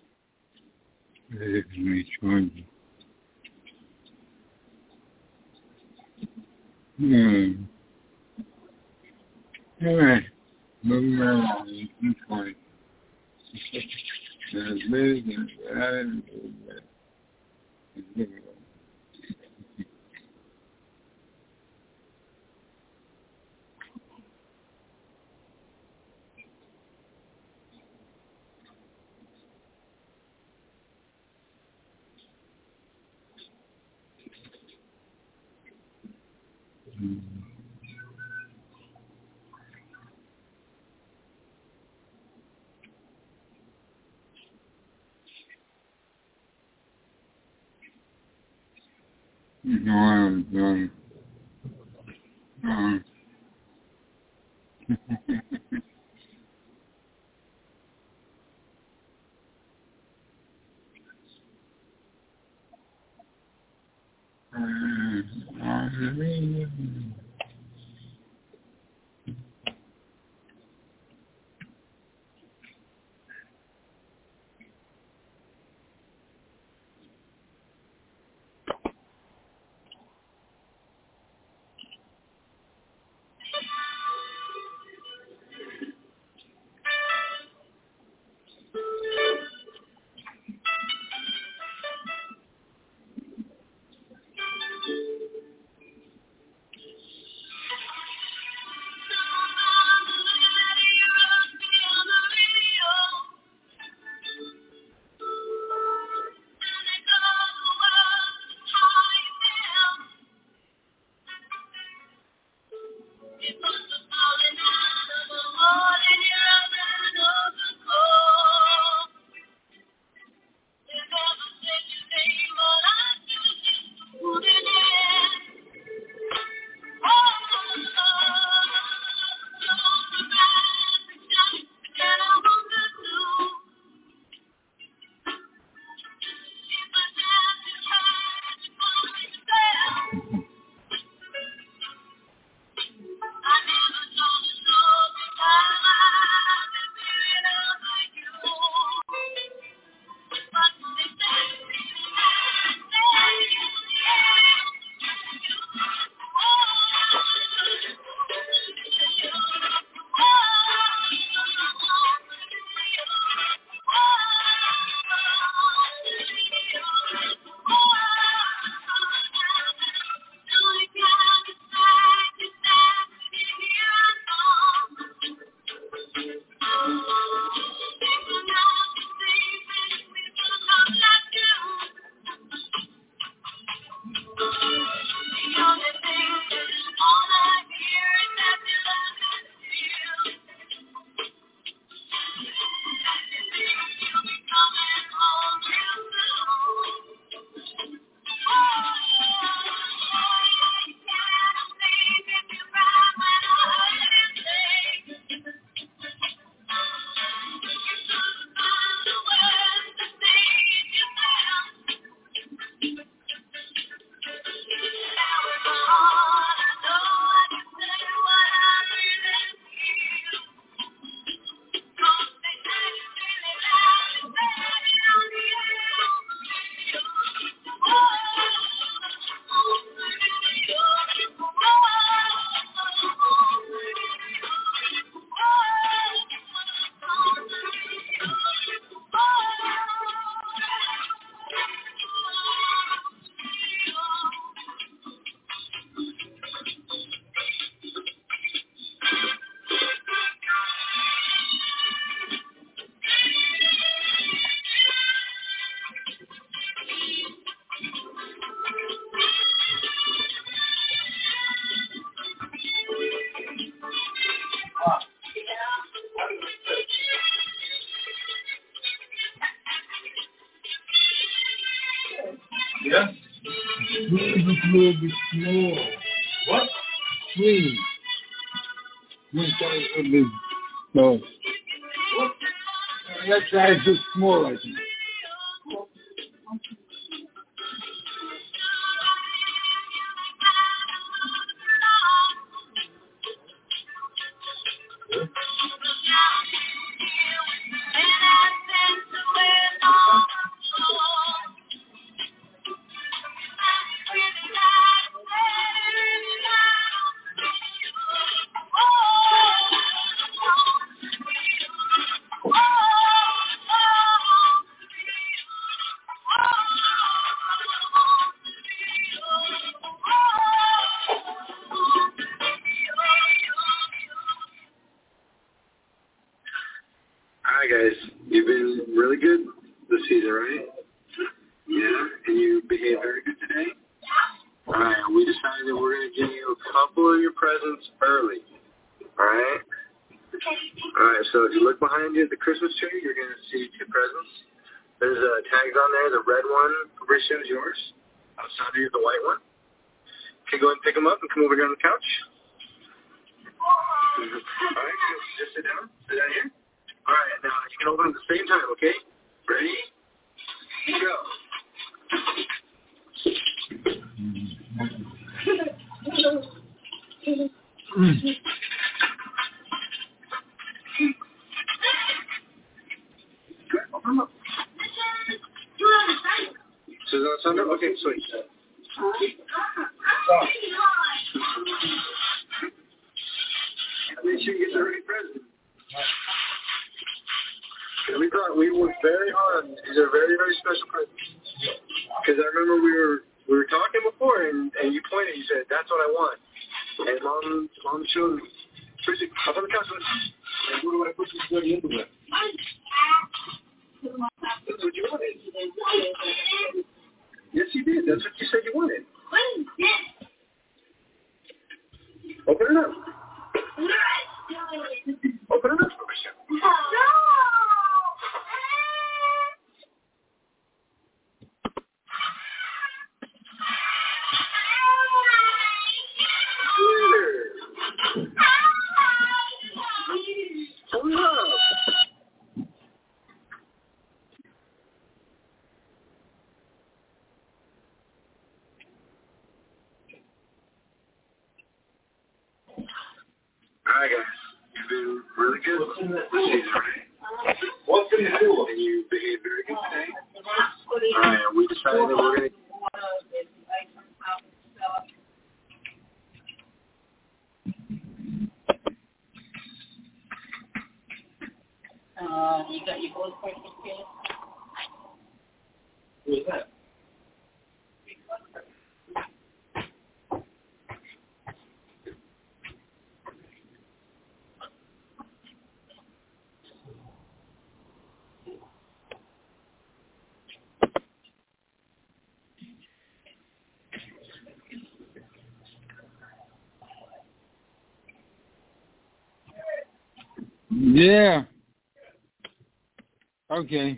It's my charger. Hmm. All right. Moving around. It's fine. There's business. No, I'm done. Um. Yeah? Please, it's a little bit small. What? Please. No, sorry, a bit. No. What? That size is small, I think. Hi guys, you've been really good this season, right? Yeah, and you behaved very good today? Alright, we decided that we're going to give you a couple of your presents early. Alright? Alright, so if you look behind you at the Christmas tree, you're going to see two presents. There's uh, tags on there. The red one, pretty soon is yours. Outside here, the white one. Okay, go ahead and pick them up and come over here on the couch. Alright, just sit down. Sit down here. Alright, now you can open them at the same time, okay? Ready? Go. Mm. Good, open them up. So is that Sandra? Okay, sweet. Make sure you get the right present. We thought we worked very hard. These are very, very special presents. Because I remember we were we were talking before, and, and you pointed. You said, "That's what I want." And mom, mom showed me. Tracy, up on the couch. And where do I put this dirty underwear? That's what you wanted. Yes, you did. That's what you said you wanted. Open it up. Open it up for me. Alright guys, you've been really good this season, right? What's in the cooler? And you behaved very good today. Alright, we decided that we're going to... Uh, you got your blood pressure scale? Who was that? Yeah. Okay.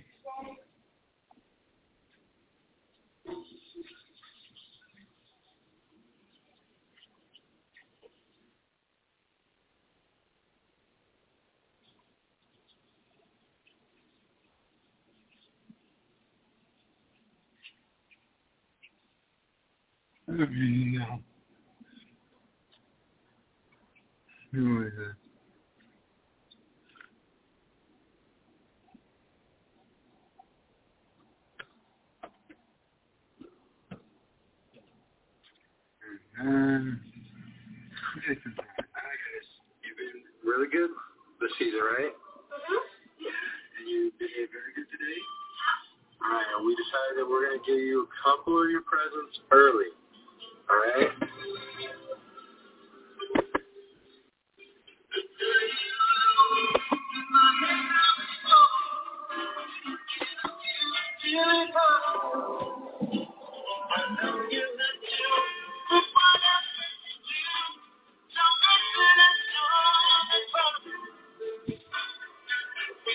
Yeah. Who is it? Um, Hi guys, you've been really good this season, right? Yeah, and you behaved very good today. Alright, we decided that we're going to give you a couple of your presents early. Alright?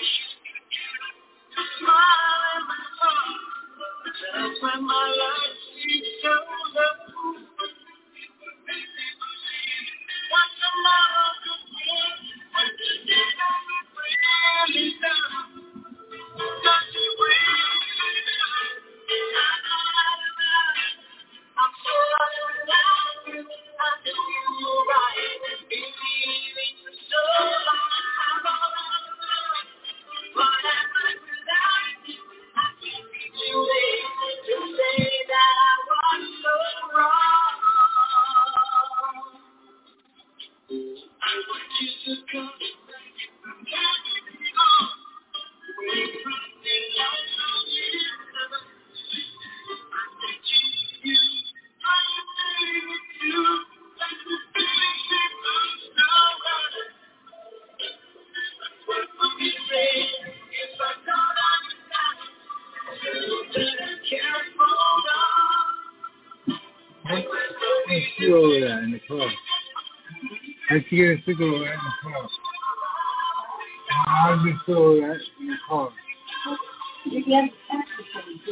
That's when my life car. I had to get a cigarette in the car. And I'll just throw that in the car. You get exercise.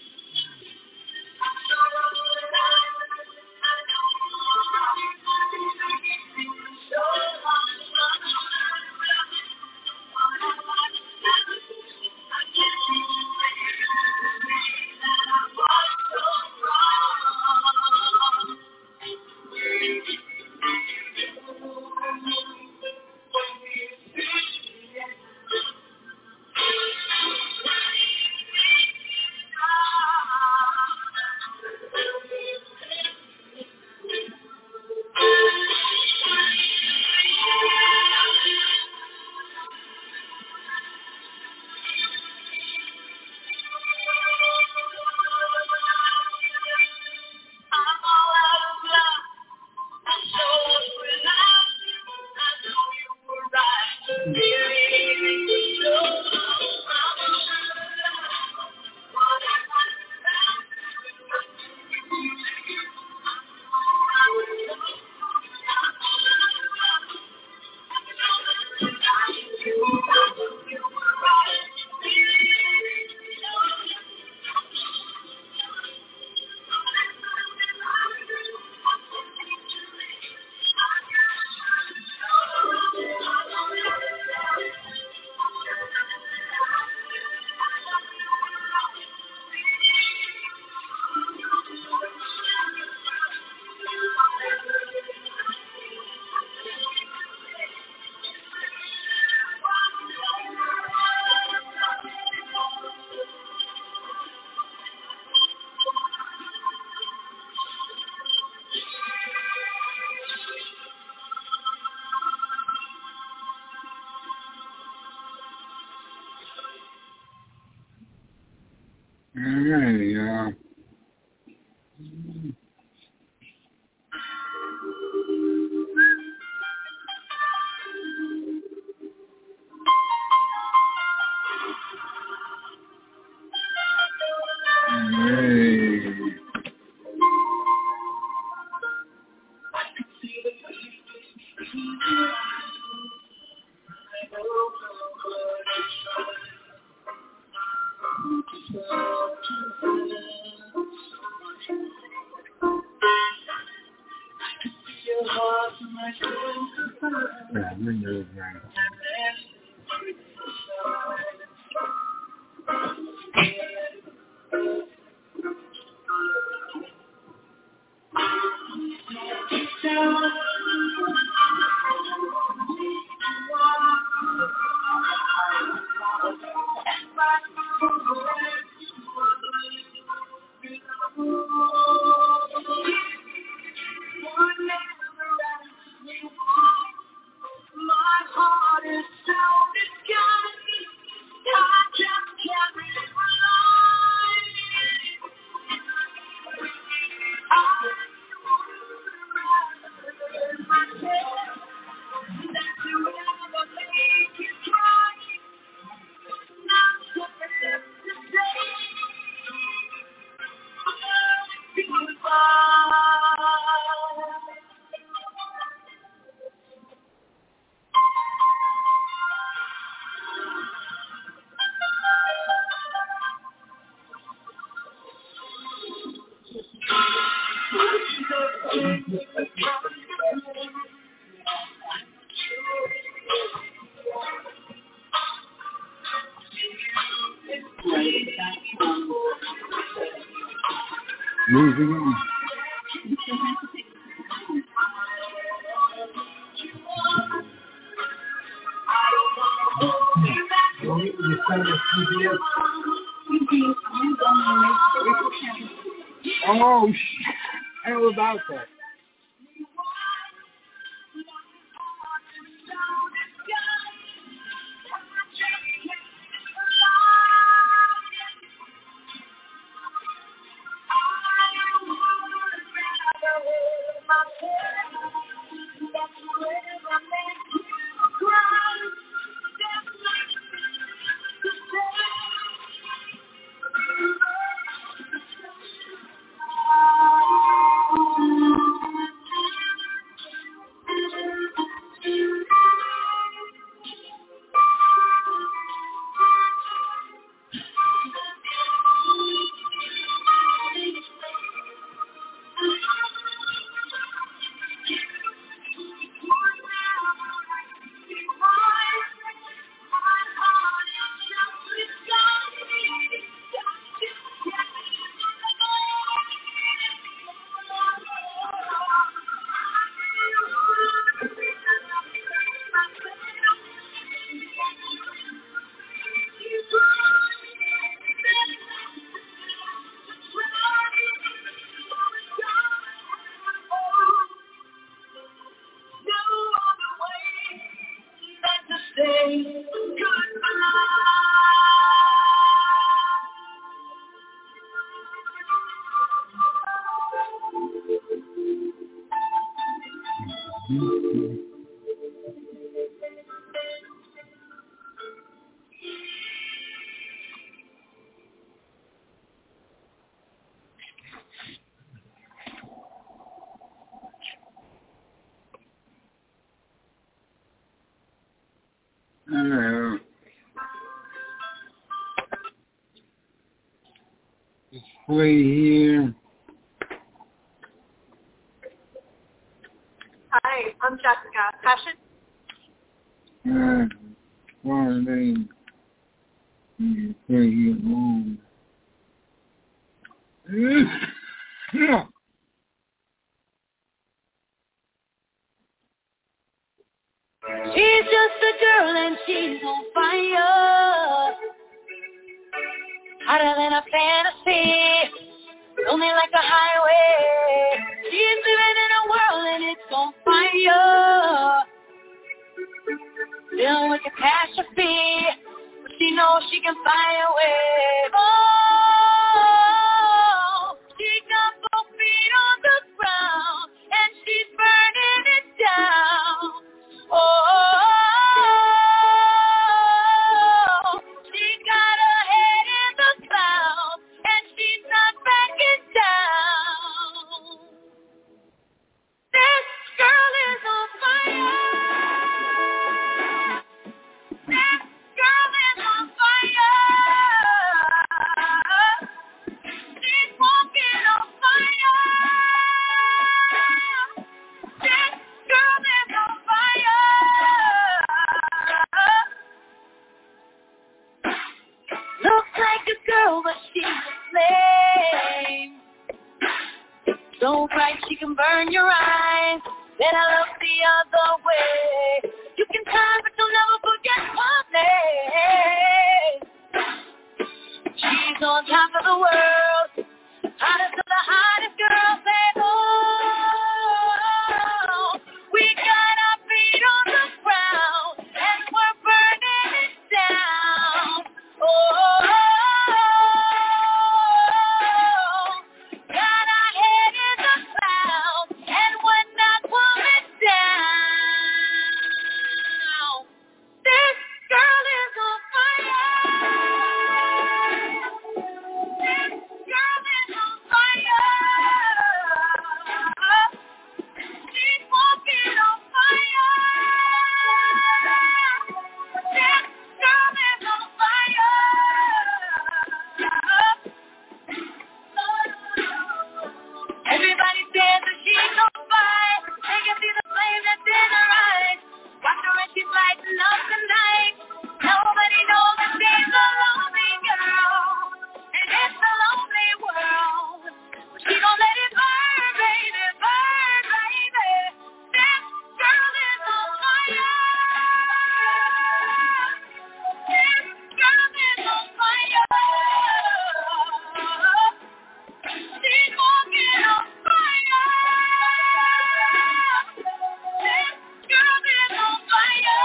Alrighty, uh, alrighty. Yeah, Windows nine. Moving on. Oh, shit. How about that? Hello. It's way here. Hi, I'm Jessica. Passion? Uh, one day, you play your own. Yeah. She's just a girl and she's on fire, hotter than a fantasy, only like a highway. She's living in a world and it's on fire, dealing with catastrophe, but she knows she can fly away. Oh, she got both feet on the ground and she's burning it down. Oh, she got her head in the clouds and she's not backing down. This girl is on fire. This girl is on fire. She's walking on fire. This girl is on fire. Looks like a girl, but she's a flame. So bright she can burn your eyes. Then I look the other way. You can try, but you'll never forget her name. She's on top of the world, hottest of the hottest girls. And oh, we got our feet on the ground and we're burning it down. Oh, got our head in the clouds and we're not coming down. This girl is on fire. This girl is on fire. She's walking on fire. This girl is on fire. Everybody says that she's on fire. They can see the flame that's in her eyes. Watch her as she's lighting up the night. Nobody knows that she's a lonely girl, and it's a lonely world. But she gon' let it burn, baby, burn, baby. This girl is on fire. This girl is on fire. She's walking on fire. This girl is on fire.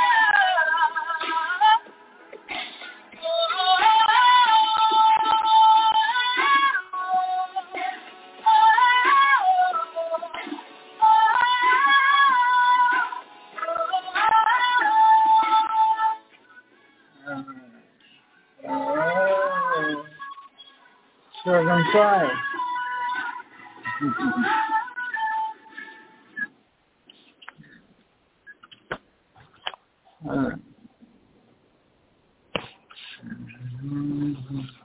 Oh, seven five. All right.